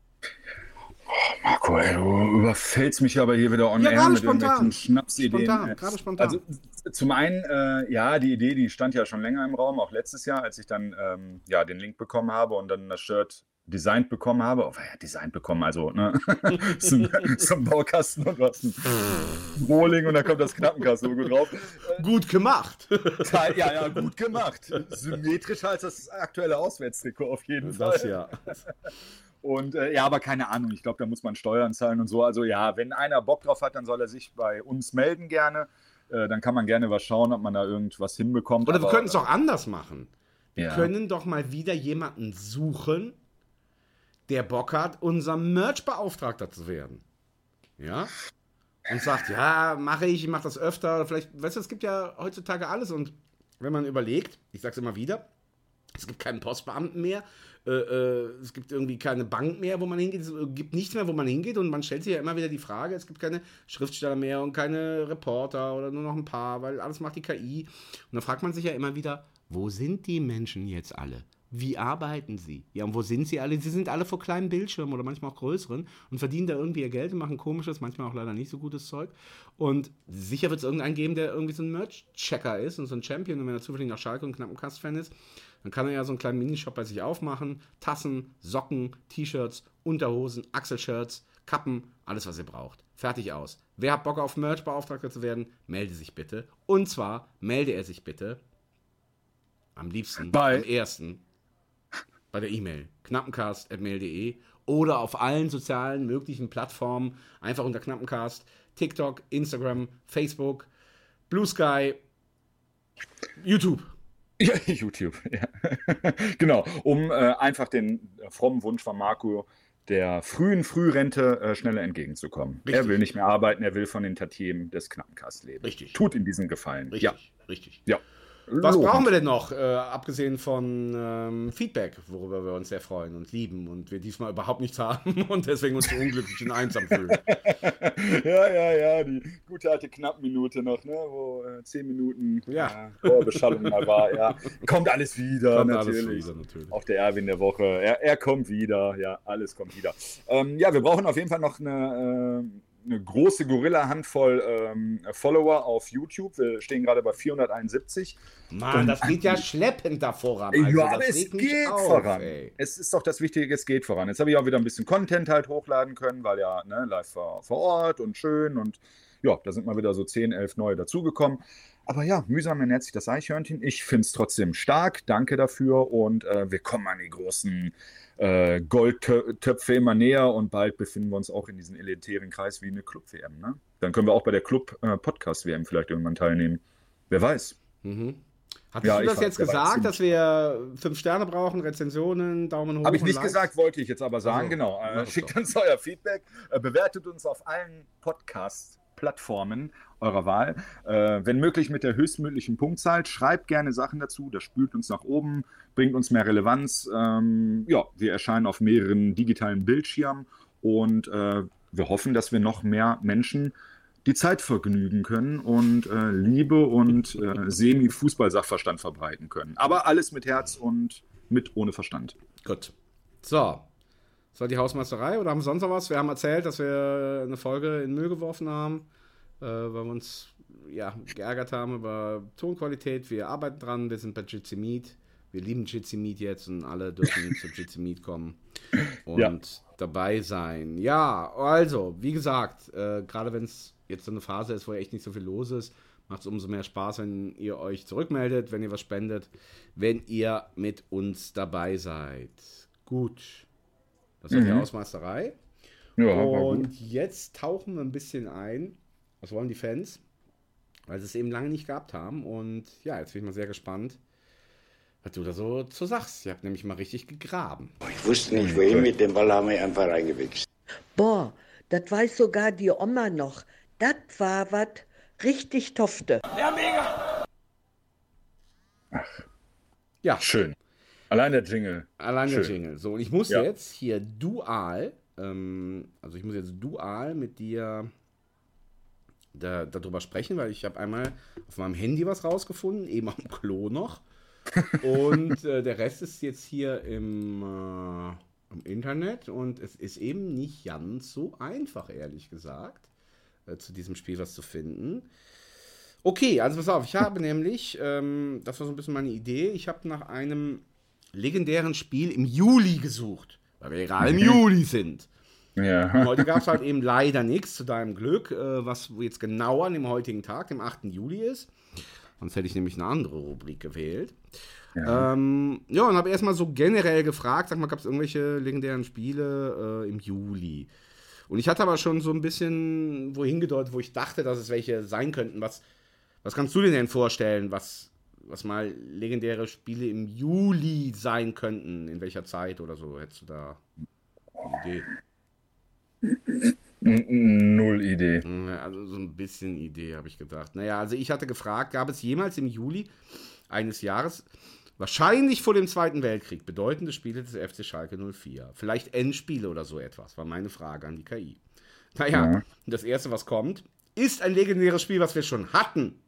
Marco, ey, du überfällst mich aber hier wieder on Ja, air gerade mit spontan. irgendwelchen Schnapsideen. Spontan, gerade spontan. Also zum einen, äh, ja, die Idee, die stand ja schon länger im Raum, auch letztes Jahr, als ich dann ähm, ja, den Link bekommen habe und dann das Shirt designt bekommen habe. Oh, ja, designt bekommen, also ne? zum, zum Baukasten und was ein Rohling und da kommt das Knappencast-Logo drauf. Gut gemacht. Teil- Ja, ja, gut gemacht. Symmetrischer als das aktuelle Auswärtstrikot auf jeden Fall. Das ja. Und äh, ja, aber keine Ahnung, ich glaube, da muss man Steuern zahlen und so. Also ja, wenn einer Bock drauf hat, dann soll er sich bei uns melden gerne. äh, dann kann man gerne was schauen, ob man da irgendwas hinbekommt. Oder wir aber, könnten es auch anders machen. Wir Ja. können doch mal wieder jemanden suchen, der Bock hat, unser Merch-Beauftragter zu werden. Ja? Und sagt, ja, mache ich, ich mache das öfter. Oder vielleicht, weißt du, es gibt ja heutzutage alles. Und wenn man überlegt, ich sag's immer wieder, es gibt keinen Postbeamten mehr, äh, äh, es gibt irgendwie keine Bank mehr, wo man hingeht, es gibt nichts mehr, wo man hingeht. Und man stellt sich ja immer wieder die Frage, es gibt keine Schriftsteller mehr und keine Reporter oder nur noch ein paar, weil alles macht die K I. Und dann fragt man sich ja immer wieder, wo sind die Menschen jetzt alle? Wie arbeiten sie? Ja, und wo sind sie alle? Sie sind alle vor kleinen Bildschirmen oder manchmal auch größeren und verdienen da irgendwie ihr Geld und machen komisches, manchmal auch leider nicht so gutes Zeug. Und sicher wird es irgendeinen geben, der irgendwie so ein Merch-Checker ist und so ein Champion. Und wenn er zufällig nach Schalke und Knappenkast-Fan ist, dann kann er ja so einen kleinen Minishop bei sich aufmachen. Tassen, Socken, T-Shirts, Unterhosen, Achselshirts, Kappen, alles, was ihr braucht. Fertig aus. Wer hat Bock auf Merch-Beauftragter zu werden, melde sich bitte. Und zwar melde er sich bitte am liebsten, Bei- am ersten bei der E-Mail knappencast at mail punkt de oder auf allen sozialen möglichen Plattformen einfach unter Knappencast, TikTok, Instagram, Facebook, Blue Sky, YouTube. Ja, YouTube, ja. Genau, um äh, einfach den äh, frommen Wunsch von Marco der frühen Frührente äh, schneller entgegenzukommen. Richtig. Er will nicht mehr arbeiten, er will von den Tantiemen des Knappencast leben. Richtig. Tut ihm diesen Gefallen. Richtig, Ja, richtig. ja. Was Lobend. brauchen wir denn noch, äh, abgesehen von ähm, Feedback, worüber wir uns sehr freuen und lieben und wir diesmal überhaupt nichts haben und deswegen uns so unglücklich und einsam fühlen? Ja, ja, ja, die gute alte Knappminute noch, ne, wo äh, zehn Minuten Ja. äh, Vorbeschallung mal war. Ja. Kommt alles wieder, Kommt alles natürlich. wieder, natürlich. Auch der Erwin der Woche. Er, er kommt wieder, ja, alles kommt wieder. Ähm, ja, wir brauchen auf jeden Fall noch eine, äh, eine große Gorilla-Handvoll ähm, Follower auf YouTube. Wir stehen gerade bei vierhunderteinundsiebzig. Mann, das geht ja schleppend da voran. Also, ja, das aber es regt mich geht auf, voran. ey. Es ist doch das Wichtige, es geht voran. Jetzt habe ich auch wieder ein bisschen Content halt hochladen können, weil ja, ne, live vor, vor Ort und schön und ja, da sind mal wieder so zehn, elf neue dazugekommen. Aber ja, mühsam ernährt sich das Eichhörnchen. Ich finde es trotzdem stark. Danke dafür und äh, wir kommen an die großen äh, Goldtöpfe immer näher und bald befinden wir uns auch in diesem elitären Kreis wie eine Club-W M. Ne? Dann können wir auch bei der Club-Podcast-W M vielleicht irgendwann teilnehmen. Wer weiß. Mhm. Hattest Ja, du ich das weiß, jetzt der war gesagt, ziemlich- dass wir fünf Sterne brauchen, Rezensionen, Daumen hoch? Habe ich und nicht Likes? gesagt, wollte ich jetzt aber sagen. Also, Genau. mach Äh, es schickt doch. uns euer Feedback. Äh, bewertet uns auf allen Podcast-Plattformen eurer Wahl. Äh, wenn möglich mit der höchstmöglichen Punktzahl. Schreibt gerne Sachen dazu. Das spült uns nach oben, bringt uns mehr Relevanz. Ähm, ja, wir erscheinen auf mehreren digitalen Bildschirmen und äh, wir hoffen, dass wir noch mehr Menschen die Zeit vergnügen können und äh, Liebe und äh, Semi-Fußball-Sachverstand verbreiten können. Aber alles mit Herz und mit ohne Verstand. Gut. So. Das war die Hausmeisterei oder haben wir sonst noch was? Wir haben erzählt, dass wir eine Folge in den Müll geworfen haben, äh, weil wir uns ja, geärgert haben über Tonqualität. Wir arbeiten dran, wir sind bei Jitsi Meet. Wir lieben Jitsi Meet jetzt und alle dürfen zu Jitsi Meet kommen und Ja. dabei sein. Ja, also, wie gesagt, äh, gerade wenn es jetzt so eine Phase ist, wo echt nicht so viel los ist, macht es umso mehr Spaß, wenn ihr euch zurückmeldet, wenn ihr was spendet, wenn ihr mit uns dabei seid. Gut. Das war die Mhm. Hausmeisterei. Ja, war Und gut. jetzt tauchen wir ein bisschen ein. Was wollen die Fans? Weil sie es eben lange nicht gehabt haben. Und ja, jetzt bin ich mal sehr gespannt, was du da so zu sagst. Ihr habt nämlich mal richtig gegraben. Ich wusste nicht, wohin mit dem Ball, haben wir einfach reingewichst. Boah, das weiß sogar die Oma noch. Das war was richtig Tofte. Ja, Schön. Allein der Jingle. allein der Schön. Jingle. So, und ich muss Ja. jetzt hier dual, ähm, also ich muss jetzt dual mit dir da, darüber sprechen, weil ich habe einmal auf meinem Handy was rausgefunden, eben am Klo noch. Und äh, der Rest ist jetzt hier im, äh, im Internet und es ist eben nicht ganz so einfach, ehrlich gesagt, äh, zu diesem Spiel was zu finden. Okay, also pass auf, ich habe nämlich, ähm, das war so ein bisschen meine Idee, ich habe nach einem legendären Spiel im Juli gesucht, weil wir gerade im Juli sind. Und Ja. heute gab es halt eben leider nichts, zu deinem Glück, äh, was jetzt genau an dem heutigen Tag, dem achten Juli ist. Sonst hätte ich nämlich eine andere Rubrik gewählt. Ja, ähm, ja und habe erstmal so generell gefragt, sag mal, gab es irgendwelche legendären Spiele äh, im Juli? Und ich hatte aber schon so ein bisschen wohin gedeutet, wo ich dachte, dass es welche sein könnten, was Was kannst du dir denn vorstellen, was, was mal legendäre Spiele im Juli sein könnten? In welcher Zeit oder so? Hättest du da eine Idee? Null Idee. Also so ein bisschen Idee, habe ich gedacht. Naja, also ich hatte gefragt, gab es jemals im Juli eines Jahres, wahrscheinlich vor dem Zweiten Weltkrieg, bedeutende Spiele des F C Schalke null vier? Vielleicht Endspiele oder so etwas, war meine Frage an die K I. Naja, ja. Das erste, was kommt, ist ein legendäres Spiel, was wir schon hatten.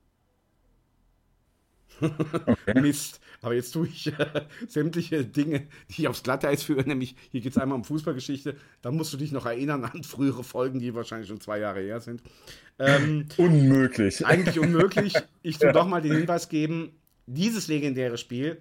Okay. Mist, aber jetzt tue ich äh, sämtliche Dinge, die ich aufs Glatteis führe, nämlich hier geht es einmal um Fußballgeschichte, dann musst du dich noch erinnern an frühere Folgen, die wahrscheinlich schon zwei Jahre her sind. Ähm, unmöglich. Eigentlich unmöglich. Ich tue ja. doch mal den Hinweis geben, dieses legendäre Spiel,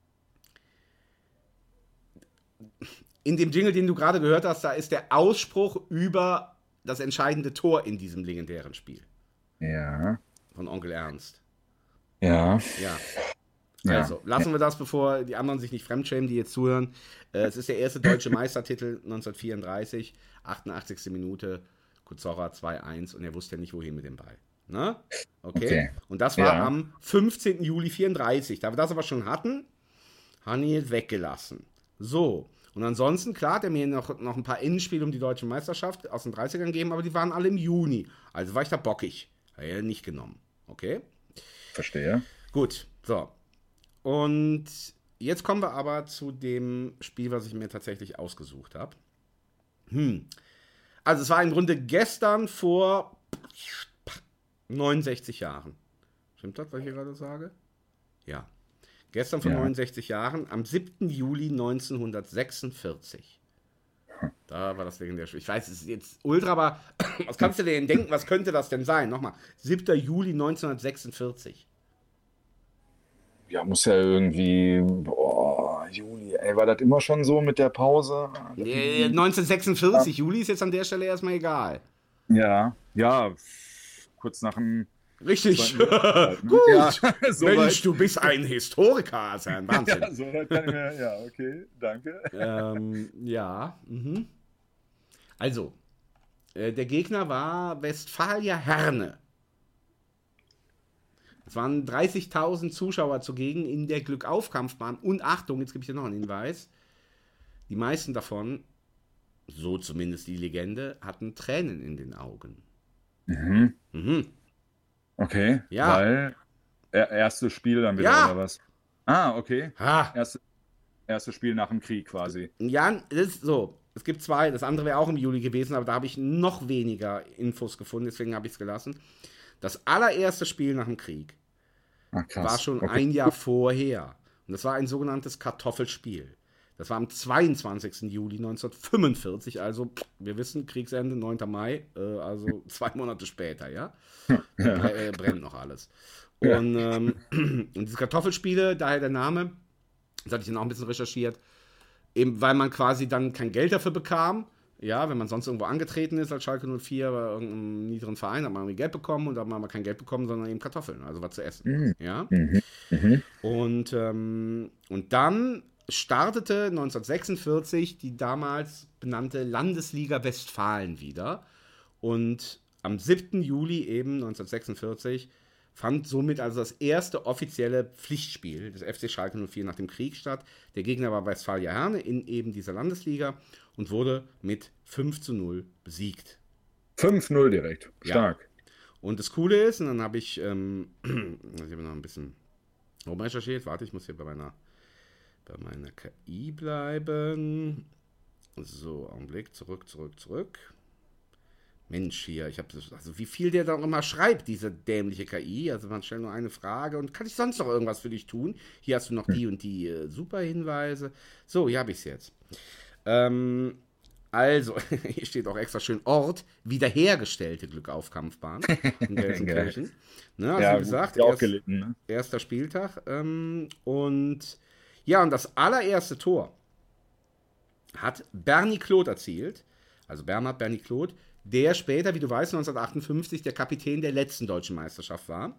in dem Jingle, den du gerade gehört hast, da ist der Ausspruch über das entscheidende Tor in diesem legendären Spiel. Ja. Von Onkel Ernst. Ja. Ja. Also, ja. lassen wir das, bevor die anderen sich nicht fremdschämen, die jetzt zuhören. Äh, es ist der erste deutsche Meistertitel neunzehnhundertvierunddreißig, achtundachtzigste Minute, Kuzorra zwei eins und er wusste ja nicht, wohin mit dem Ball. Ne? Okay. okay. Und das war ja. am fünfzehnten Juli vierunddreißig. Da wir das aber schon hatten, haben die jetzt weggelassen. So. Und ansonsten, klar, hat er mir noch, noch ein paar Endspiele um die deutsche Meisterschaft aus den dreißigern gegeben, aber die waren alle im Juni. Also war ich da bockig. Hat er nicht genommen. Okay? Verstehe. Gut, so. Und jetzt kommen wir aber zu dem Spiel, was ich mir tatsächlich ausgesucht habe. Hm. Also es war im Grunde gestern vor neunundsechzig Jahren. Stimmt das, was ich hier gerade sage? Ja. Gestern vor ja. neunundsechzig Jahren, am siebten Juli neunzehnhundertsechsundvierzig. Da war das legendäre Spiel. Ich weiß, es ist jetzt ultra, aber was kannst du dir denn denken, was könnte das denn sein? Nochmal, siebter Juli neunzehnhundertsechsundvierzig. Ja, muss ja irgendwie, boah, Juli, ey, war das immer schon so mit der Pause? Nee, neunzehnhundertsechsundvierzig, ja. Juli ist jetzt an der Stelle erstmal egal. Ja, ja, kurz nach dem... Richtig. Gut. Ja, so Mensch, weit. Du bist ein Historiker, ist ein Wahnsinn. Ja, so weit kann ich mir, ja, okay, danke. Ähm, ja, mhm. Also, äh, der Gegner war Westfalia Herne. Es waren dreißigtausend Zuschauer zugegen in der Glückauf-Kampfbahn. Und Achtung, jetzt gebe ich dir noch einen Hinweis. Die meisten davon, so zumindest die Legende, hatten Tränen in den Augen. Mhm. Mhm. Okay, ja. Weil erstes Spiel dann wieder ja. oder was? Ah, okay. Ha. Erste, erstes Spiel nach dem Krieg quasi. Ja, das ist so. Es gibt zwei. Das andere wäre auch im Juli gewesen, aber da habe ich noch weniger Infos gefunden, deswegen habe ich es gelassen. Das allererste Spiel nach dem Krieg Ach, krass. war schon okay. ein Jahr vorher. Und das war ein sogenanntes Kartoffelspiel. Das war am zweiundzwanzigsten Juli neunzehnhundertfünfundvierzig, also wir wissen, Kriegsende neunten Mai, äh, also zwei Monate später, ja. ja. Äh, brennt noch alles. Ja. Und, ähm, und diese Kartoffelspiele, daher der Name, das hatte ich dann auch ein bisschen recherchiert, eben weil man quasi dann kein Geld dafür bekam, ja, wenn man sonst irgendwo angetreten ist als Schalke null vier bei irgendeinem niederen Verein, hat man irgendwie Geld bekommen und da hat man aber kein Geld bekommen, sondern eben Kartoffeln, also was zu essen, mhm. ja. Mhm. Mhm. Und, ähm, und dann startete neunzehnhundertsechsundvierzig die damals benannte Landesliga Westfalen wieder. Und am siebten Juli eben neunzehnhundertsechsundvierzig fand somit also das erste offizielle Pflichtspiel des F C Schalke null vier nach dem Krieg statt. Der Gegner war Westfalia Herne in eben dieser Landesliga und wurde mit fünf zu null besiegt. fünf null direkt, stark. Ja. Und das Coole ist, und dann habe ich, ähm, ich habe noch ein bisschen rumrecherchiert, warte, ich muss hier bei meiner bei meiner K I bleiben. So, Augenblick, zurück, zurück, zurück. Mensch, hier, ich habe, also wie viel der da auch immer schreibt, diese dämliche K I. Also man stellt nur eine Frage und kann ich sonst noch irgendwas für dich tun? Hier hast du noch die und die äh, super Hinweise. So, hier habe ich es jetzt. Ähm, also, hier steht auch extra schön Ort, wiederhergestellte Glückauf-Kampfbahn in Gelsenkirchen. Ne, also ja, wie gesagt, gut, erst, gelitten, ne? erster Spieltag. Ähm, und ja, und das allererste Tor hat Bernie Claude erzielt, also Bernhard Bernie Claude, der später, wie du weißt, neunzehnhundertachtundfünfzig der Kapitän der letzten deutschen Meisterschaft war.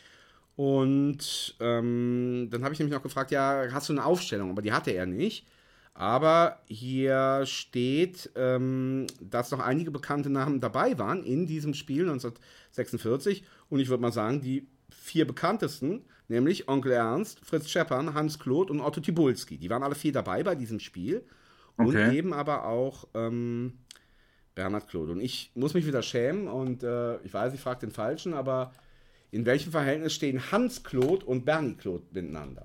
Und ähm, dann habe ich nämlich noch gefragt, ja, hast du eine Aufstellung? Aber die hatte er nicht. Aber hier steht, ähm, dass noch einige bekannte Namen dabei waren in diesem Spiel neunzehnhundertsechsundvierzig. Und ich würde mal sagen, die vier bekanntesten, nämlich Onkel Ernst, Fritz Scheppern, Hans Kloth und Otto Tibulski. Die waren alle vier dabei bei diesem Spiel. Und Okay. eben aber auch ähm, Bernhard Kloth. Und ich muss mich wieder schämen und äh, ich weiß, ich frage den Falschen, aber in welchem Verhältnis stehen Hans Kloth und Bernie Kloth miteinander?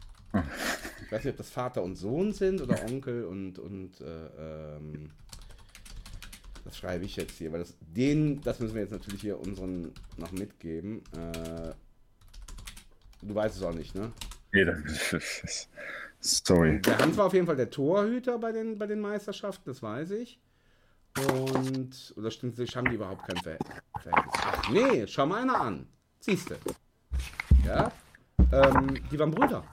Ich weiß nicht, ob das Vater und Sohn sind oder Onkel und, und äh, ähm, das schreibe ich jetzt hier, weil das, den, das müssen wir jetzt natürlich hier unseren noch mitgeben. Äh, du weißt es auch nicht, ne? Nee, das, sorry. Der Hans war auf jeden Fall der Torhüter bei den, bei den Meisterschaften, das weiß ich. Und, oder stimmt es, haben die überhaupt kein Ver- Verhältnis? Ach nee, schau mal einer an. Siehst du. Ja, ähm, die waren Brüder.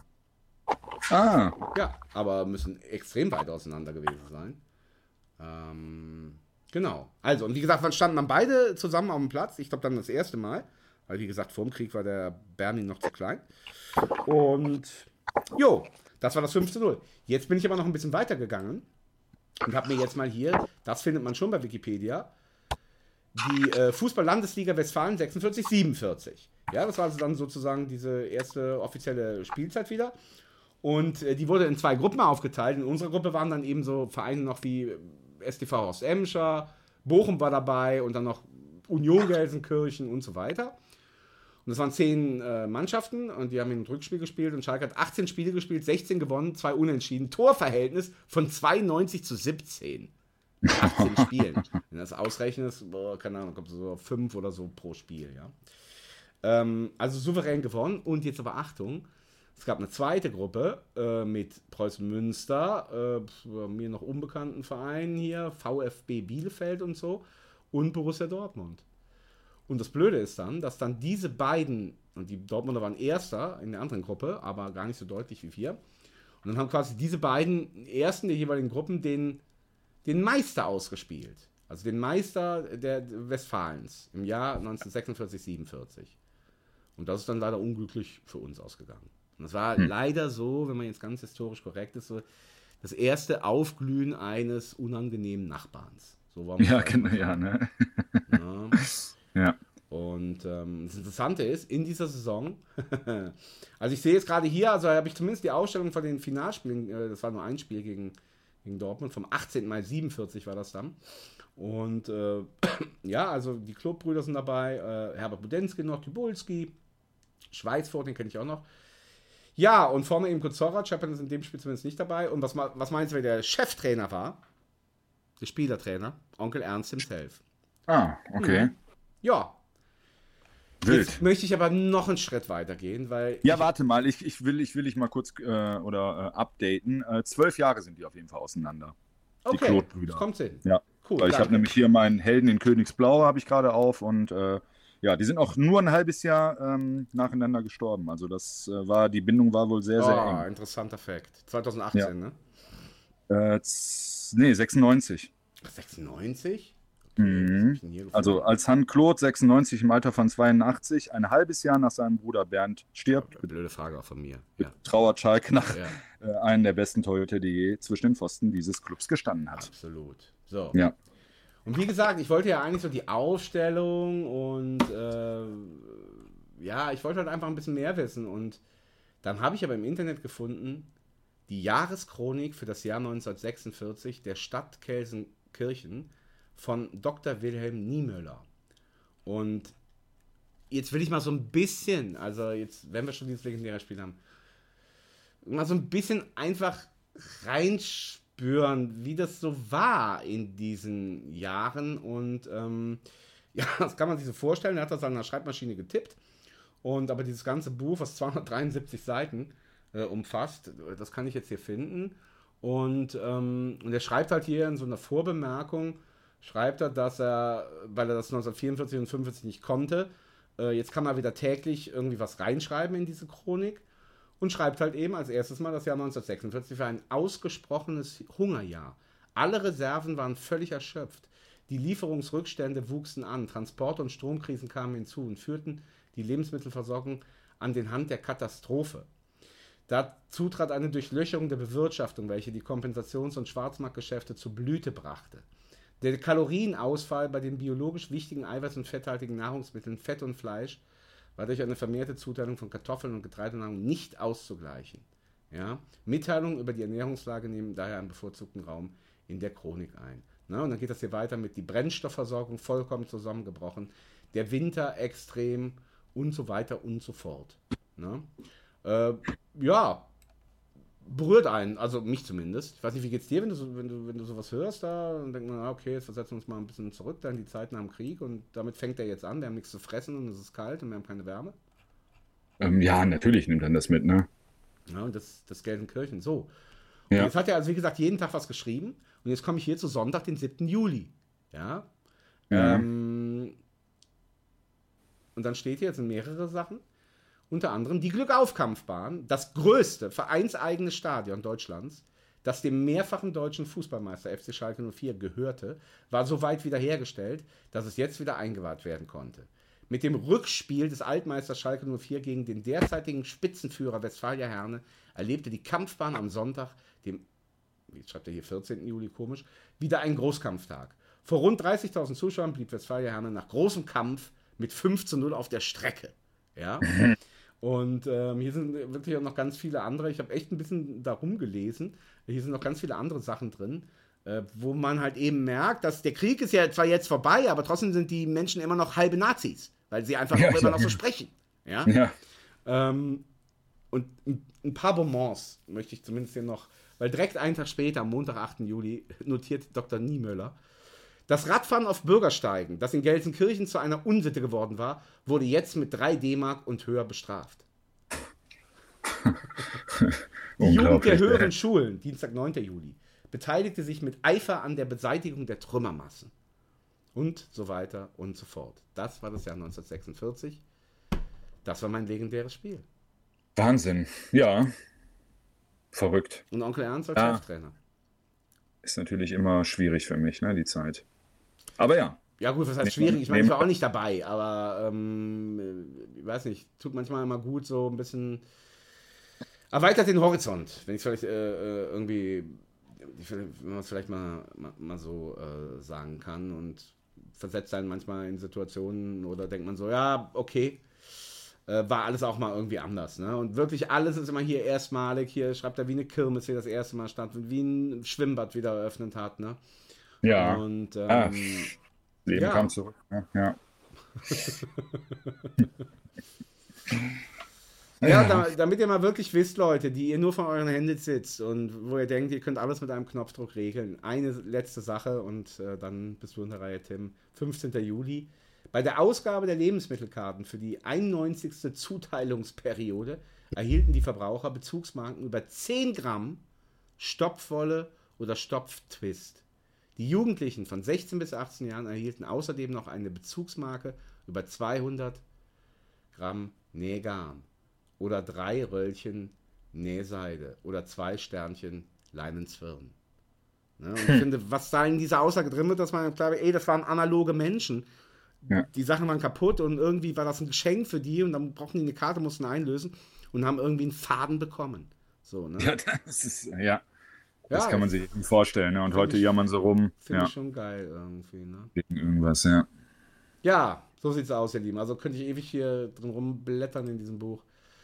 Ah, Ja, aber müssen extrem weit auseinander gewesen sein. Ähm, genau. Also, und wie gesagt, dann standen dann beide zusammen auf dem Platz. Ich glaube, dann das erste Mal. Weil, wie gesagt, vor dem Krieg war der Bernie noch zu klein. Und, jo, das war das fünf zu null. Jetzt bin ich aber noch ein bisschen weiter gegangen und habe mir jetzt mal hier, das findet man schon bei Wikipedia, die äh, Fußball-Landesliga Westfalen sechsundvierzig siebenundvierzig. Ja, das war also dann sozusagen diese erste offizielle Spielzeit wieder. Und äh, die wurde in zwei Gruppen aufgeteilt. In unserer Gruppe waren dann eben so Vereine noch wie S T V Horst Emscher, Bochum war dabei und dann noch Union Gelsenkirchen und so weiter. Und das waren zehn äh, Mannschaften und die haben im Rückspiel gespielt und Schalke hat achtzehn Spiele gespielt, sechzehn gewonnen, zwei Unentschieden. Torverhältnis von zweiundneunzig zu siebzehn. achtzehn Spielen. Wenn du das ausrechnest, boah, keine Ahnung, kommt so fünf oder so pro Spiel, ja. Ähm, also souverän gewonnen. Und jetzt aber Achtung, es gab eine zweite Gruppe äh, mit Preußen Münster, äh, mir noch unbekannten Vereinen hier, VfB Bielefeld und so und Borussia Dortmund. Und das Blöde ist dann, dass dann diese beiden, und die Dortmunder waren Erster in der anderen Gruppe, aber gar nicht so deutlich wie wir. Und dann haben quasi diese beiden Ersten der jeweiligen Gruppen den, den Meister ausgespielt. Also den Meister der Westfalens im Jahr neunzehnhundertsechsundvierzig siebenundvierzig. Und das ist dann leider unglücklich für uns ausgegangen. Und das war hm. leider so, wenn man jetzt ganz historisch korrekt ist, so das erste Aufglühen eines unangenehmen Nachbarns. So war man ja, genau, ja, ne? Ja. Ja. Und ähm, das Interessante ist, in dieser Saison, also ich sehe jetzt gerade hier, also habe ich zumindest die Ausstellung von den Finalspielen, äh, das war nur ein Spiel gegen, gegen Dortmund, vom achtzehnten Mai siebenundvierzig war das dann. Und äh, ja, also die Kloth-Brüder sind dabei, äh, Herbert Budensky noch, Tibulski, Schweizfurt, den kenne ich auch noch. Ja, und vorne eben Kozora, Chapman ist in dem Spiel zumindest nicht dabei. Und was, was meinst du, wer der Cheftrainer war? Der Spielertrainer, Onkel Ernst himself. Ah, okay. Mhm. Ja. Wild. Jetzt möchte ich aber noch einen Schritt weiter gehen, weil... Ja, ich, warte mal, ich, ich will ich will dich mal kurz äh, oder äh, updaten. Äh, zwölf Jahre sind die auf jeden Fall auseinander. Die okay, Kloth-Brüder. kommt hin. Ja, cool. weil ich habe nämlich hier meinen Helden in Königsblau habe ich gerade auf und äh, ja, die sind auch nur ein halbes Jahr ähm, nacheinander gestorben. Also das äh, war, die Bindung war wohl sehr, sehr oh, eng. interessanter Fakt. zweitausendachtzehn, Ja. ne? Äh, z- nee, sechsundneunzig. Ach, sechsundneunzig? Mhm. Also als Han Kloth sechsundneunzig im Alter von zweiundachtzig, ein halbes Jahr nach seinem Bruder Bernd stirbt, Blöde Frage auch von mir. Ja. trauert Schalke nach Ja. äh, einen der besten Torhüter, die je zwischen den Pfosten dieses Clubs gestanden hat. Absolut. So. Ja. Und wie gesagt, ich wollte ja eigentlich so die Aufstellung und äh, ja, ich wollte halt einfach ein bisschen mehr wissen. Und dann habe ich aber im Internet gefunden, die Jahreschronik für das Jahr neunzehnhundertsechsundvierzig der Stadt Gelsenkirchen von Doktor Wilhelm Niemöller. Und jetzt will ich mal so ein bisschen, also jetzt, wenn wir schon dieses legendäre Spiel haben, mal so ein bisschen einfach reinspüren, wie das so war in diesen Jahren. Und ähm, ja, das kann man sich so vorstellen. Er hat das an einer Schreibmaschine getippt. Und aber dieses ganze Buch, was zweihundertdreiundsiebzig Seiten äh, umfasst, das kann ich jetzt hier finden. Und, ähm, und er schreibt halt hier in so einer Vorbemerkung, schreibt er, dass er, weil er das neunzehnhundertvierundvierzig und fünfundvierzig nicht konnte, äh, jetzt kann man wieder täglich irgendwie was reinschreiben in diese Chronik und schreibt halt eben als erstes mal das Jahr neunzehnhundertsechsundvierzig für ein ausgesprochenes Hungerjahr. Alle Reserven waren völlig erschöpft. Die Lieferungsrückstände wuchsen an, Transport- und Stromkrisen kamen hinzu und führten die Lebensmittelversorgung an den Rand der Katastrophe. Dazu trat eine Durchlöcherung der Bewirtschaftung, welche die Kompensations- und Schwarzmarktgeschäfte zur Blüte brachte. Der Kalorienausfall bei den biologisch wichtigen eiweiß- und fetthaltigen Nahrungsmitteln Fett und Fleisch war durch eine vermehrte Zuteilung von Kartoffeln und Getreidenahrung nicht auszugleichen. Ja? Mitteilungen über die Ernährungslage nehmen daher einen bevorzugten Raum in der Chronik ein. Na, und dann geht das hier weiter mit die Brennstoffversorgung vollkommen zusammengebrochen, der Winter extrem und so weiter und so fort. Na? Äh, ja, berührt einen, also mich zumindest. Ich weiß nicht, wie geht's dir, wenn du, so, wenn du, wenn du sowas hörst da und denkt man, okay, jetzt versetzen wir uns mal ein bisschen zurück, dann die Zeit nach dem Krieg und damit fängt er jetzt an, wir haben nichts zu fressen und es ist kalt und wir haben keine Wärme. Ähm, ja, natürlich nimmt dann das mit, ne? Ja, und das, das Gelsenkirchen, so. Und Ja. jetzt hat er also, wie gesagt, jeden Tag was geschrieben und jetzt komme ich hier zu Sonntag, den siebten Juli. Ja. Ja. Ähm, und dann steht hier, jetzt sind mehrere Sachen. Unter anderem die Glückauf-Kampfbahn, das größte vereinseigene Stadion Deutschlands, das dem mehrfachen deutschen Fußballmeister F C Schalke null vier gehörte, war so weit wiederhergestellt, dass es jetzt wieder eingeweiht werden konnte. Mit dem Rückspiel des Altmeisters Schalke null vier gegen den derzeitigen Spitzenführer Westfalia Herne erlebte die Kampfbahn am Sonntag, dem, wie schreibt er hier, vierzehnten Juli, komisch, wieder einen Großkampftag. Vor rund dreißigtausend Zuschauern blieb Westfalia Herne nach großem Kampf mit fünf zu null auf der Strecke. Ja. Und ähm, hier sind wirklich auch noch ganz viele andere. Ich habe echt ein bisschen darum gelesen. Hier sind noch ganz viele andere Sachen drin, äh, wo man halt eben merkt, dass der Krieg ist ja zwar jetzt vorbei, aber trotzdem sind die Menschen immer noch halbe Nazis, weil sie einfach Ja, auch immer ja. noch so sprechen. Ja. Ja. Ähm, und ein, ein paar Bonbons möchte ich zumindest hier noch, weil direkt einen Tag später, am Montag, achten Juli, notiert Doktor Niemöller: Das Radfahren auf Bürgersteigen, das in Gelsenkirchen zu einer Unsitte geworden war, wurde jetzt mit drei D-Mark und höher bestraft. Die Jugend der Unglaublich, höheren ey. Schulen, Dienstag, neunten Juli, beteiligte sich mit Eifer an der Beseitigung der Trümmermassen. Und so weiter und so fort. Das war das Jahr neunzehnhundertsechsundvierzig. Das war mein legendäres Spiel. Wahnsinn. Ja. Verrückt. Und Onkel Ernst als Ja. Cheftrainer. Ist natürlich immer schwierig für mich, ne, die Zeit. Aber ja. Ja gut, was heißt Nee, schwierig? Ich meine, ich nee, war auch nicht dabei, aber ähm, ich weiß nicht, tut manchmal immer gut, so ein bisschen erweitert den Horizont, wenn ich vielleicht äh, äh, irgendwie, wenn man es vielleicht mal, mal, mal so äh, sagen kann und versetzt einen manchmal in Situationen oder denkt man so, ja, okay, äh, war alles auch mal irgendwie anders, ne? Und wirklich alles ist immer hier erstmalig, hier schreibt er, wie eine Kirmes hier das erste Mal stand, wie ein Schwimmbad wieder eröffnet hat, ne? Ja. Und ähm, Ah, Leben ja. kam zurück. Ja. Ja. Ja, da, damit ihr mal wirklich wisst, Leute, die ihr nur von euren Händen sitzt und wo ihr denkt, ihr könnt alles mit einem Knopfdruck regeln. Eine letzte Sache und äh, dann bist du in der Reihe, Tim. fünfzehnten Juli. Bei der Ausgabe der Lebensmittelkarten für die einundneunzigste Zuteilungsperiode erhielten die Verbraucher Bezugsmarken über zehn Gramm Stopfwolle oder Stopftwist. Die Jugendlichen von sechzehn bis achtzehn Jahren erhielten außerdem noch eine Bezugsmarke über zweihundert Gramm Nähgarn oder drei Röllchen Nähseide oder zwei Sternchen Leinenzwirn. Ne? Und ich finde, was da in dieser Aussage drin wird, dass man klar, ey, das waren analoge Menschen. Ja. Die Sachen waren kaputt und irgendwie war das ein Geschenk für die und dann brauchten die eine Karte, mussten einlösen und haben irgendwie einen Faden bekommen. So, ne? Ja, das ist, ja. Das Ja, kann man sich eben vorstellen. Ne? Und find heute ich- jammern sie rum. Finde Ja. ich schon geil irgendwie, ne? Gegen irgendwas, ja. Ja, so sieht's aus, ihr Lieben. Also könnte ich ewig hier drin rumblättern in diesem Buch.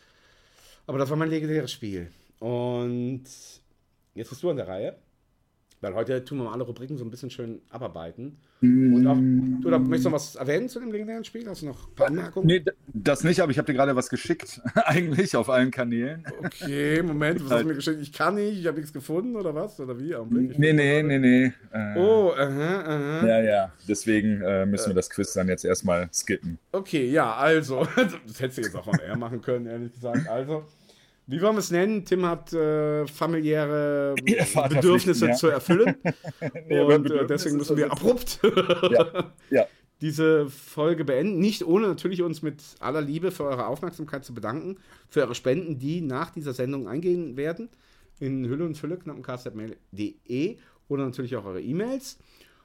Aber das war mein legendäres Spiel. Und jetzt bist du an der Reihe. Weil heute tun wir mal alle Rubriken so ein bisschen schön abarbeiten. Und auch, du da, möchtest du noch was erwähnen zu dem legendären Spiel? Hast du noch ein paar Anmerkungen? Nee, d- das nicht, aber ich habe dir gerade was geschickt. Eigentlich auf allen Kanälen. Okay, Moment, was hast du mir geschickt? Ich kann nicht, ich habe nichts gefunden oder was? Oder wie? Augenblick, ich- Nee, nee, nee, nee. Äh, Oh, aha, aha. Ja, ja. Deswegen äh, müssen wir das Quiz dann jetzt erstmal skippen. Okay, ja, also, das hättest du jetzt auch on air machen können, ehrlich gesagt. Also, wie wollen wir es nennen? Tim hat äh, familiäre Ja, Vaterpflichten, Bedürfnisse ja. zu erfüllen. Nee, aber Und äh, deswegen müssen wir abrupt Ja, ja. diese Folge beenden. Nicht ohne natürlich uns mit aller Liebe für eure Aufmerksamkeit zu bedanken, für eure Spenden, die nach dieser Sendung eingehen werden. In Hülle und Fülle, knappencast at mail punkt de oder natürlich auch eure E-Mails.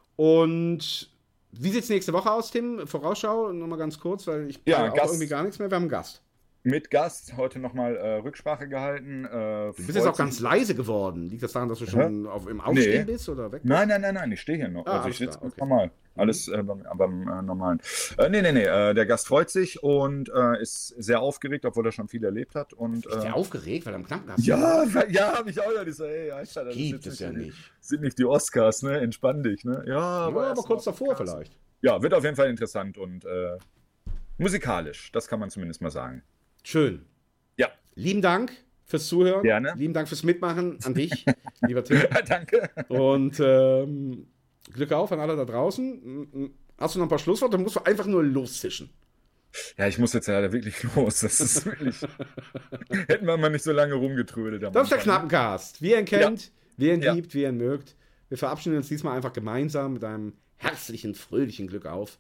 Und wie sieht es nächste Woche aus, Tim? Vorausschau, nochmal ganz kurz, weil ich Ja, plane auch Gast. irgendwie gar nichts mehr. Wir haben einen Gast. mit Gast heute nochmal äh, Rücksprache gehalten. Äh, du bist jetzt auch ganz leise geworden. Liegt das daran, dass du schon auf, im Aufstehen nee. bist oder weg bist? Nein, nein, nein, nein, ich stehe hier noch. Ah, also ich sitze okay. normal. Alles äh, beim, beim äh, normalen. Äh, nee, nee, nee, äh, der Gast freut sich und äh, ist sehr aufgeregt, obwohl er schon viel erlebt hat. Und, ist der äh, aufgeregt, weil er am Knappgast Ja, ja, habe ich auch ja so, ey, Alter, das gibt ist es ja nicht, nicht. Sind nicht die Oscars, ne? Entspann dich, ne? Ja, aber, ja, aber kurz davor vielleicht. Ja, wird auf jeden Fall interessant und äh, musikalisch, das kann man zumindest mal sagen. Schön. Ja. Lieben Dank fürs Zuhören. Gerne. Lieben Dank fürs Mitmachen an dich, lieber Tim. Danke. Und ähm, Glück auf an alle da draußen. Hast du noch ein paar Schlussworte? Dann musst du einfach nur loszischen. Ja, ich muss jetzt ja wirklich los. Das ist wirklich. Hätten wir mal nicht so lange rumgetrödelt. Das ist der Knappencast. Wie ihr ihn kennt, ja. wie ihr ihn ja. liebt, wie ihr ihn mögt. Wir verabschieden uns diesmal einfach gemeinsam mit einem herzlichen, fröhlichen Glück auf.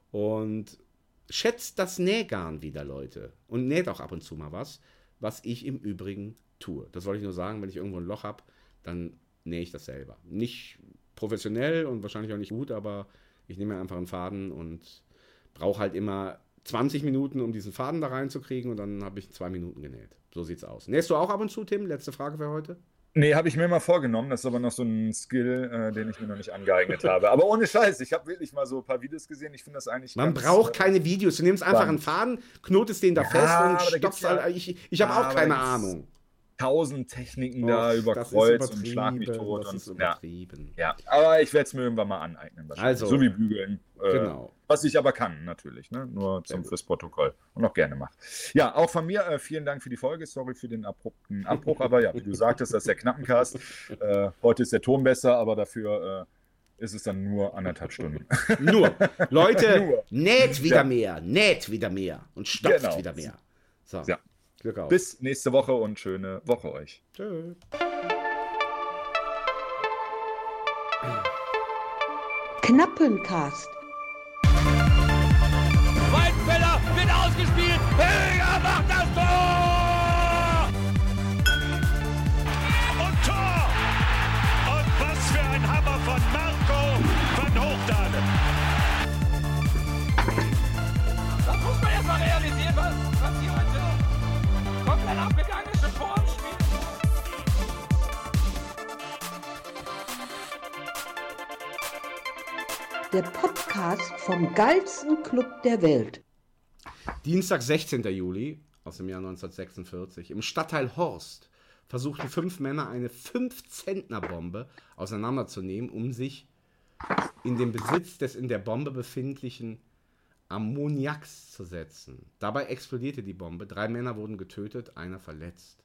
Und schätzt das Nähgarn wieder, Leute. Und näht auch ab und zu mal was, was ich im Übrigen tue. Das wollte ich nur sagen, wenn ich irgendwo ein Loch habe, dann nähe ich das selber. Nicht professionell und wahrscheinlich auch nicht gut, aber ich nehme mir einfach einen Faden und brauche halt immer zwanzig Minuten, um diesen Faden da reinzukriegen und dann habe ich zwei Minuten genäht. So sieht's aus. Nähst du auch ab und zu, Tim? Letzte Frage für heute. Nee, habe ich mir mal vorgenommen. Das ist aber noch so ein Skill, äh, den ich mir noch nicht angeeignet habe. Aber ohne Scheiß, ich habe wirklich mal so ein paar Videos gesehen. Ich finde das eigentlich Man ganz, braucht äh, keine Videos. Du nimmst einfach einen Faden, knotest den da ja, fest und stopfst. Ja, ich ich habe auch keine Ahnung. Tausend Techniken Och, da über das Kreuz ist und Schlag mich tot. Das und, ist übertrieben. Ja, ja, aber ich werde es mir irgendwann mal aneignen. Also, so wie Bügeln. Äh, genau. Was ich aber kann, natürlich. Ne? Nur zum, fürs Protokoll. Und auch gerne mache. Ja, auch von mir äh, vielen Dank für die Folge. Sorry für den abrupten Abbruch. Aber ja, wie du sagtest, das ist der Knappencast. Äh, heute ist der Ton besser, aber dafür äh, ist es dann nur anderthalb Stunden. Nur. Leute, nur. näht wieder ja. mehr. Näht wieder mehr. Und stopft genau. wieder mehr. So. Ja. Glück auf. Bis nächste Woche und schöne Woche euch. Tschö. Knappencast. Weidenfeller wird ausgespielt. Höger macht das Tor! Und Tor! Und was für ein Hammer von Marco van Hochdaden. Das muss man erst mal realisieren, was, was hier heute komplett abgegangen ist. Tor im Spiel. Der Podcast vom geilsten Club der Welt. Dienstag, sechzehnten Juli aus dem Jahr neunzehnhundertsechsundvierzig. Im Stadtteil Horst versuchten fünf Männer eine fünf-Zentner-Bombe auseinanderzunehmen, um sich in den Besitz des in der Bombe befindlichen Ammoniaks zu setzen. Dabei explodierte die Bombe. Drei Männer wurden getötet, einer verletzt.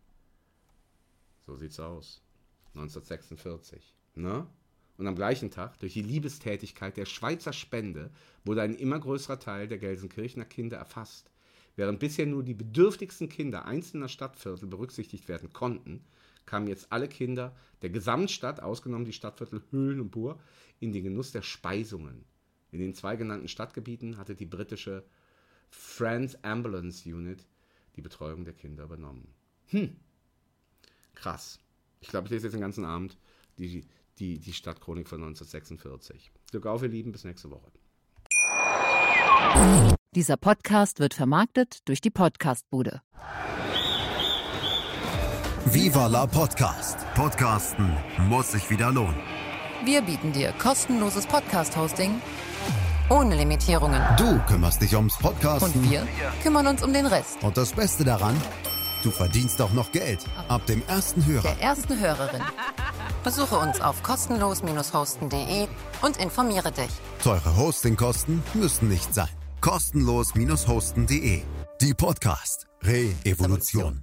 So sieht's aus. neunzehnhundertsechsundvierzig. Ne? Und am gleichen Tag, durch die Liebestätigkeit der Schweizer Spende, wurde ein immer größerer Teil der Gelsenkirchener Kinder erfasst. Während bisher nur die bedürftigsten Kinder einzelner Stadtviertel berücksichtigt werden konnten, kamen jetzt alle Kinder der Gesamtstadt, ausgenommen die Stadtviertel Höhlen und Bur, in den Genuss der Speisungen. In den zwei genannten Stadtgebieten hatte die britische Friends Ambulance Unit die Betreuung der Kinder übernommen. Hm, krass. Ich glaube, ich lese jetzt den ganzen Abend die... Die, die Stadtchronik von neunzehnhundertsechsundvierzig. Glück auf, ihr Lieben, bis nächste Woche. Dieser Podcast wird vermarktet durch die Podcastbude. Viva la Podcast. Podcasten muss sich wieder lohnen. Wir bieten dir kostenloses Podcast-Hosting ohne Limitierungen. Du kümmerst dich ums Podcasten. Und wir kümmern uns um den Rest. Und das Beste daran, du verdienst auch noch Geld. Ab dem ersten Hörer. Der ersten Hörerin. Besuche uns auf kostenlos hosten punkt de und informiere dich. Teure Hostingkosten müssen nicht sein. kostenlos hosten punkt de. Die Podcast Re-Evolution.